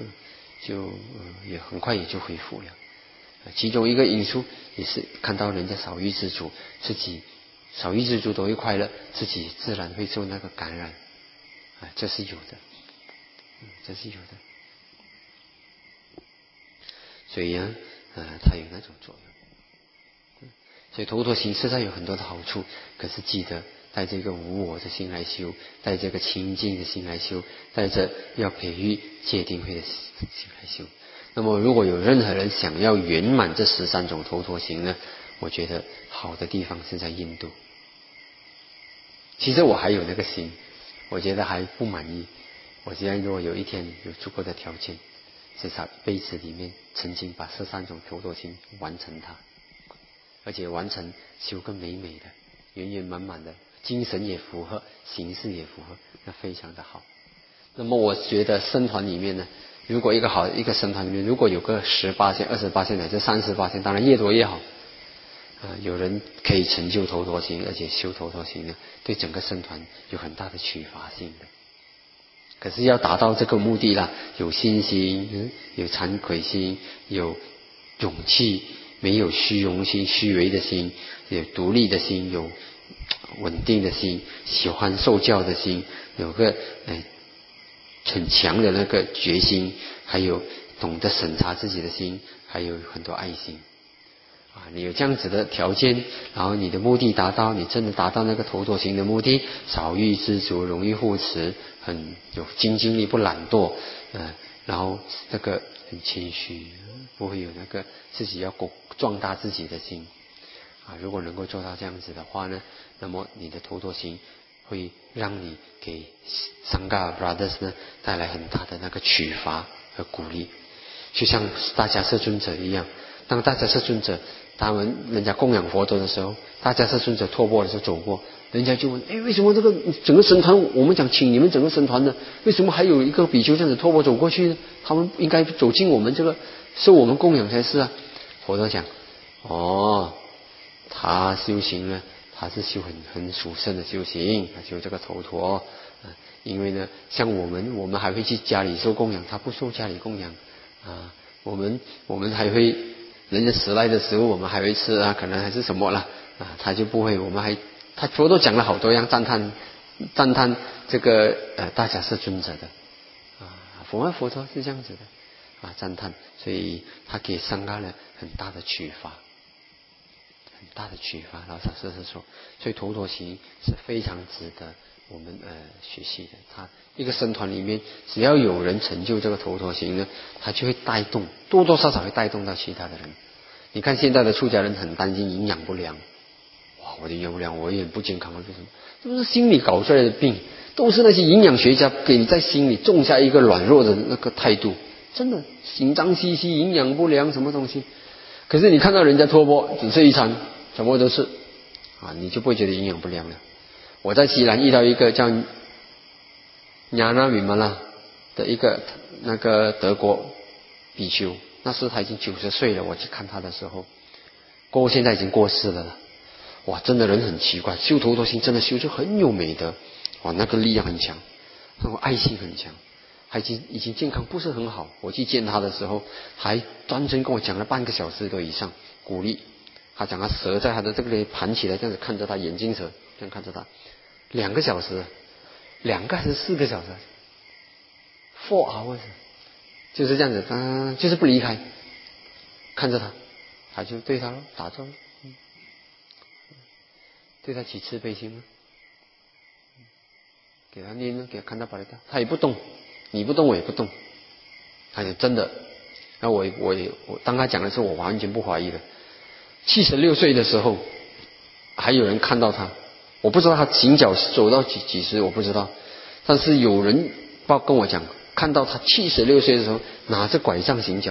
也很快也就恢复了。其中一个因素也是看到人家少欲知足，自己少欲知足都会快乐，自己自然会受那个感染。这是有的，这是有的。所以呢，它有那种作用。所以头陀行实在有很多的好处，可是记得带这个无我的心来修，带这个清净的心来修，带着要培育戒定慧的心来修。那么如果有任何人想要圆满这13种头陀行呢，我觉得好的地方是在印度。其实我还有那个心，我觉得还不满意。我既然如果有一天有足够的条件，至少一辈子里面曾经把13种头陀行完成它，而且完成修个美美的、圆圆满满的，精神也符合，形式也符合，那非常的好。那么我觉得僧团里面呢，如果一个僧团里面如果有个18%、20%乃至30%，当然越多越好。有人可以成就头陀行，而且修头陀行呢，对整个僧团有很大的启发性的。可是要达到这个目的啦，有信心，有惭愧心，有勇气，没有虚荣心、虚伪的心，有独立的心，有稳定的心，喜欢受教的心，有个很强的那个决心，还有懂得审查自己的心，还有很多爱心。你有这样子的条件，然后你的目的达到，你真的达到那个头陀行的目的，少欲知足，容易护持，很有精进力，不懒惰，然后这个很谦虚，不会有那个自己要壮大自己的心。如果能够做到这样子的话呢，那么你的头陀行会让你给Sangha Brothers 呢带来很大的那个启发和鼓励，就像大迦叶尊者一样。当大迦叶尊者人家供养佛陀的时候，大迦叶尊者托钵的时候走过，人家就问：为什么这个整个僧团，我们讲请你们整个僧团呢，为什么还有一个比丘这样子托钵走过去呢？他们应该走进我们这个受我们供养才是啊。佛陀讲：他修行呢，他是修很殊胜的修行，他修这个头陀。因为呢，像我们还会去家里受供养，他不受家里供养。我们还会人家迟来的食物我们还会吃啊，可能还是什么了啊，他就不会，他佛都讲了好多样赞叹这个大迦叶尊者的啊，佛陀是这样子的啊，赞叹，所以他给桑伽呢很大的启发，很大的启发。老法师是说，所以头陀行是非常值得我们学习的。他一个僧团里面，只要有人成就这个头陀行呢，他就会带动，多多少少会带动到其他的人。你看现在的出家人很担心营养不良，哇，我的营养不良，我也很不健康啊，为什么？这不是心理搞出来的病，都是那些营养学家给你在心里种下一个软弱的那个态度，真的心脏兮兮，营养不良什么东西。可是你看到人家托钵只吃一餐，什么都吃啊，你就不会觉得营养不良了。我在西兰遇到一个叫亚那米玛拉的一个那个德国比丘，那时他已经90岁了，我去看他的时候，过后现在已经过世了。哇，真的人很奇怪，修头陀行真的修就很有美德，哇，那个力量很强，那种爱心很强，他已经健康不是很好。我去见他的时候，还专程跟我讲了半个小时多以上，鼓励他，讲他舌在他的这个里盘起来，这样子看着他眼睛舌，这样看着他，2个小时，2个还是4个小时，4 hours， 就是这样子，就是不离开，看着他，他就对他打坐，对他起慈悲心吗？给他念，给他看他把他掉，他也不动，你不动我也不动，他就真的。然后我当他讲的时候，我完全不怀疑的。76岁的时候，还有人看到他，我不知道他行脚走到几时，我不知道，但是有人跟我讲，看到他76岁的时候拿着拐杖行脚，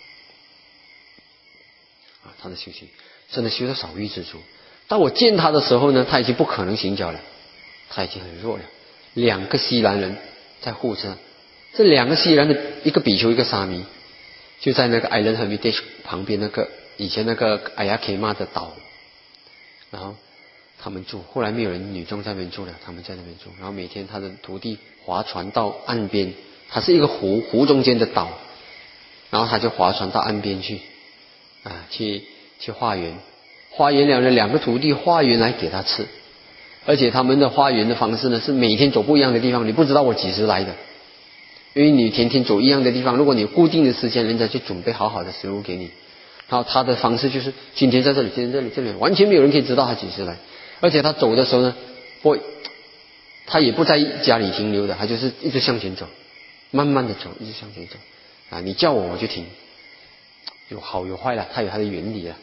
啊，他的修行真的修到少欲知足。当我见他的时候呢，他已经不可能行脚了，他已经很弱了。2个西兰人在护着，这2个西兰的一个比丘一个沙弥，就在那个 Island Hermitage 旁边那个以前那个艾亚凯玛的岛，然后他们住，后来没有人女众在那边住了，他们在那边住，然后每天他的徒弟划船到岸边，它是一个湖中间的岛，然后他就划船到岸边去啊，去化缘了2个徒弟化缘来给他吃，而且他们的化缘的方式呢是每天走不一样的地方，你不知道我几时来的，因为你天天走一样的地方，如果你有固定的时间，人家就准备好好的食物给你，然后他的方式就是今天在这里，今天这里，完全没有人可以知道他几时来，而且他走的时候呢，他也不在家里停留的，他就是一直向前走，慢慢的走，一直向前走啊，你叫我就停，有好有坏了，它有它的原理了，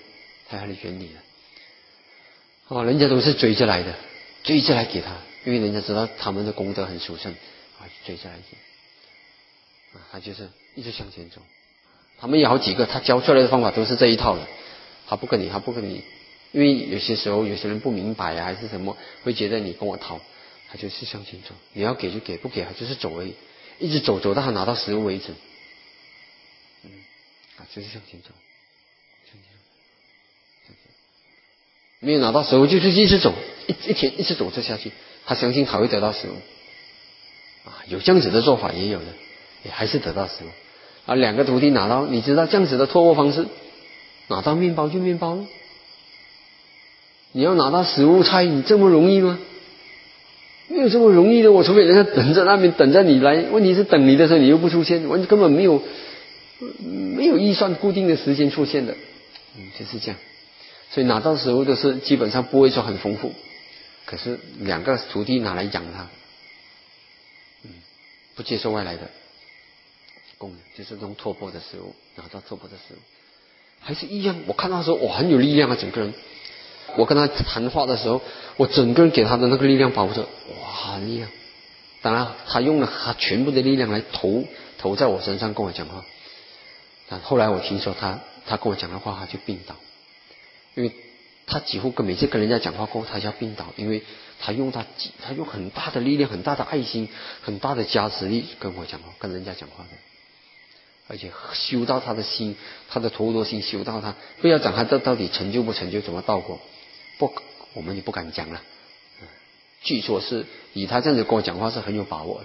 哦，人家都是追着来的，追着来给他，因为人家知道他们的功德很殊胜啊，追着来给啊，他就是一直向前走。他们有好几个，他教出来的方法都是这一套的，他不跟你，因为有些时候有些人不明白啊，还是什么，会觉得你跟我讨，他就是向前走，你要给就给，不给他就是走而已，一直走到他拿到食物为止，就是向前走，没有拿到食物就是一直走，一天一直走着下去，他相信他会得到食物啊，有这样子的做法也有的，也还是得到食物啊。2个徒弟拿到，你知道这样子的托钵方式，拿到面包就面包了，你要拿到食物菜，你这么容易吗？没有这么容易的，我除非人家等着那边等着你来，问题是等你的时候你又不出现，根本没有预算固定的时间出现的，就是这样。所以拿到食物都是基本上不会说很丰富，可是2个徒弟拿来养他，不接受外来的供养，就是这种托钵的食物，拿到托钵的食物还是一样。我看到的时候我很有力量啊，整个人，我跟他谈话的时候，我整个人给他的那个力量保护着，哇，力量。当然他用了他全部的力量来投在我身上跟我讲话，但后来我听说他跟我讲的话他就病倒，因为他几乎每次跟人家讲话过后他就要病倒，因为他用很大的力量，很大的爱心，很大的加持力跟我讲话，跟人家讲话的，而且修到他的心，他的头陀心修到他，不要讲他这到底成就不成就，怎么道果，我们也不敢讲了。据说是以他这样子跟我讲话是很有把握的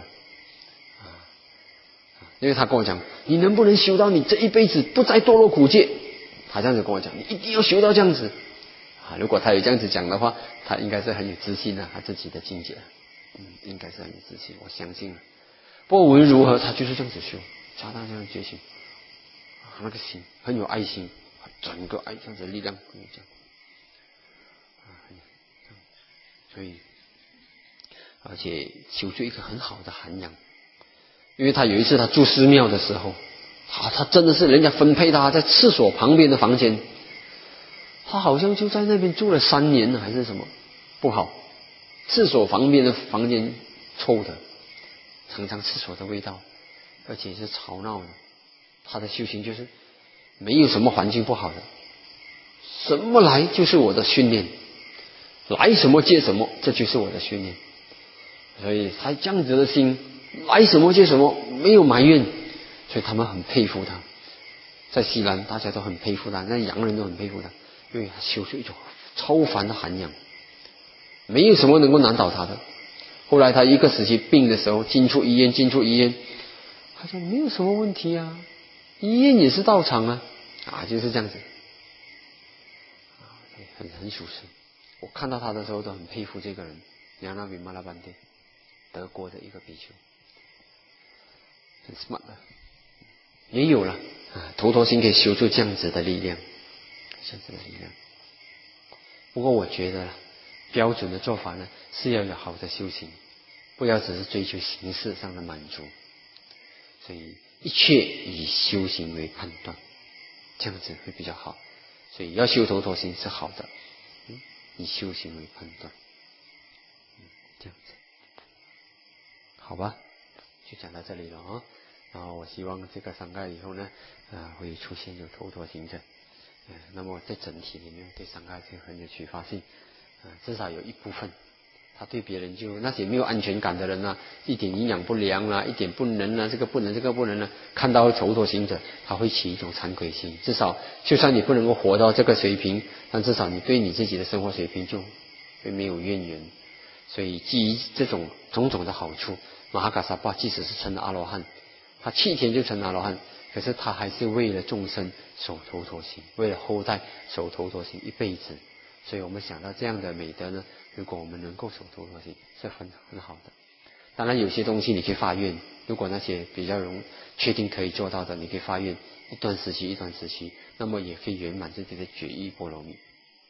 因为他跟我讲，你能不能修到你这一辈子不再堕落苦界， 他这样子跟我讲，你一定要学到这样子啊！如果他有这样子讲的话，他应该是很有自信的，他自己的境界，应该是很有自信，我相信了。不过无论如何，他就是这样子修，加大这样的决心，那个心很有爱心，整个爱这样子的力量跟你讲，所以而且修出一个很好的涵养。因为他有一次他住寺庙的时候，他真的是人家分配他在厕所旁边的房间，他好像就在那边住了3年还是什么，不好，厕所旁边的房间臭的，常常厕所的味道，而且是吵闹的。他的修行就是没有什么环境不好的，什么来就是我的训练，来什么接什么，这就是我的训练。所以他这样子的心，来什么接什么，没有埋怨，所以他们很佩服他。在西南大家都很佩服他，那洋人都很佩服他，因为他修出一种超凡的涵养，没有什么能够难倒他的。后来他一个时期病的时候，进出医院，他说没有什么问题啊，医院也是道场啊，就是这样子，很属实。我看到他的时候都很佩服这个人，亚那比马拉班蒂，德国的一个比丘，很 smart 的，也有了头陀心可以修出这样子的力量，这样子的力量。不过我觉得标准的做法呢，是要有好的修行，不要只是追求形式上的满足。所以一切以修行为判断，这样子会比较好。所以要修头陀心是好的，以修行为判断，这样子，好吧，就讲到这里了啊。然后我希望这个三盖以后呢，会出现有头陀行者，那么在整体里面对三盖是很有启发性，至少有一部分，他对别人就那些没有安全感的人啊，一点营养不良啊，一点不能啊，这个不能，这个不能啊，看到头陀行者，他会起一种惭愧心。至少就算你不能够活到这个水平，但至少你对你自己的生活水平就会没有怨言。所以基于这种种种的好处，马哈嘎萨巴即使是成了阿罗汉，他7天就成阿罗汉，可是他还是为了众生守头陀心，为了后代守头陀心一辈子。所以我们想到这样的美德呢，如果我们能够守头陀心，是很好的。当然有些东西你可以发愿，如果那些比较确定可以做到的，你可以发愿一段时期，那么也可以圆满自己的决意波罗蜜。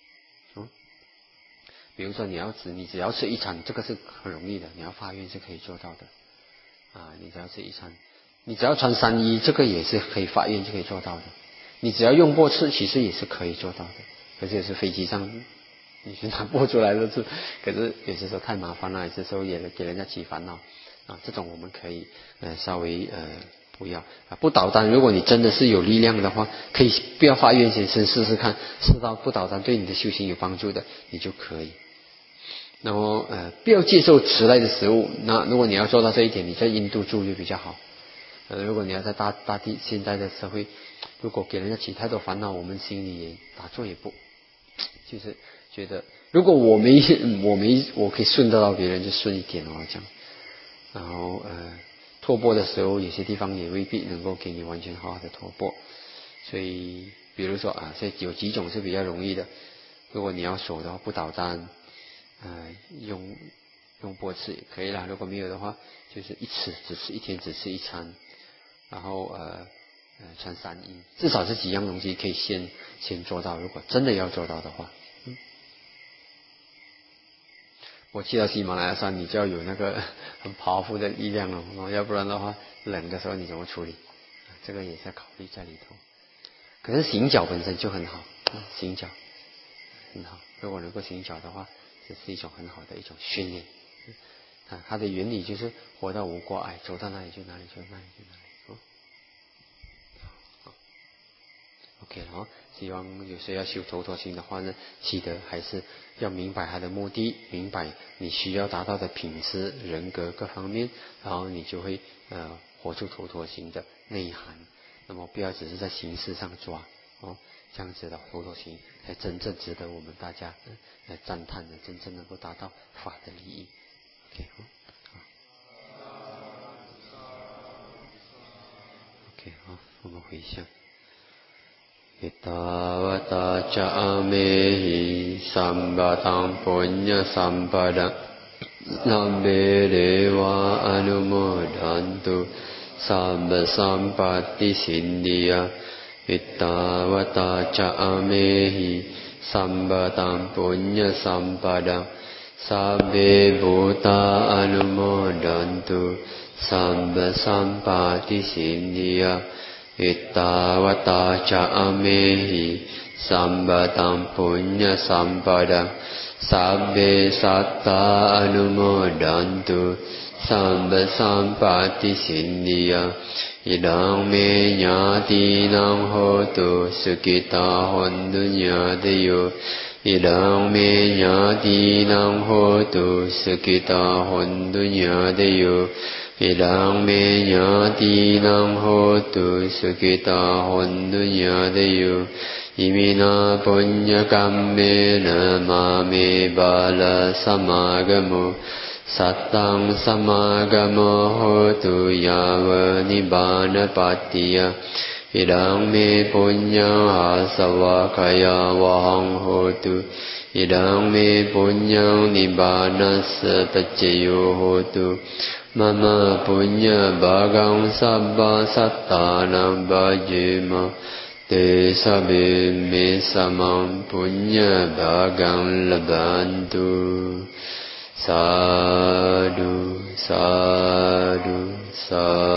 比如说你只要吃一餐，这个是很容易的，你要发愿是可以做到的你只要吃一餐，你只要穿3衣，这个也是可以发愿就可以做到的。你只要用钵吃，其实也是可以做到的。可是也是飞机上你去拿钵出来的是，可是有些时候太麻烦了，有些时候也给人家起烦恼这种我们可以稍微不要不倒单。如果你真的是有力量的话，可以不要发愿，先试试看，试到不倒单对你的修行有帮助的，你就可以。那么不要接受迟来的食物。那如果你要做到这一点，你在印度住就比较好。如果你要在大地现在的社会，如果给人家起太多烦恼，我们心里也打坐也不，就是觉得如果我可以顺得到别人就顺一点这样。然后托钵的时候，有些地方也未必能够给你完全好好的托钵。所以比如说所以有几种是比较容易的。如果你要守的话，不倒单。用钵吃也可以啦，如果没有的话，就是一天只吃一餐，然后穿3衣，至少这几样东西可以先做到。如果真的要做到的话，我去到喜马拉雅山，你就要有那个很powerful的力量了，要不然的话，冷的时候你怎么处理？这个也是要考虑在里头。可是行脚本身就很好，行脚很好，如果能够行脚的话，这是一种很好的一种训练。它的原理就是活到无挂碍，走到哪里就哪里，OK 了希望有谁要修头陀心的话呢，记得还是要明白它的目的，明白你需要达到的品质、人格各方面，然后你就会活出头陀心的内涵。那么不要只是在形式上抓这样子的头陀心才真正值得我们大家来赞叹的，真正能够达到法的利益。OK 好，我们回向。 อิตาวตาจามหิสัมปตังปุญญสัมปดังนัมเบเดวะอนุโมดันตุสัมปสัมปติสินธิยาอิตาวตาจามหิสัมปตังปุญญสัมปดังสัพเพภูตาอนุโมดันตุสัมปสัมปติสินธิยาอิตาวตาจามหิสัมปตังปุญญสัมปดังสัพเพสัตตาอนุโมดันตุสัมปสัมปติสินธิยาอิดังเมญาตินังโหตุสุขิตาหันตุญาตโยอิดังเมญาตินังโหตุสุขิตาหันตุญาตโยอิดังเมญาตินังโหตุสุขิตาหันตุญาตโยอิมินาปุญญกัมเมนะมาเมบาลสมากโมสัตตังสมากโมโหตุยาวนิบานปัตติยาอิดังเมปุญญาอาสวะขยาวหังโหตุอิดังเมปุญญานิบานัสสะปัจจโยโหตุมะมะปุญญาภากังสัพพะสัตตานังปัจเจมะเตสะเบเมสะมังปุญญาภากังลบันตุสาธุสาธุสา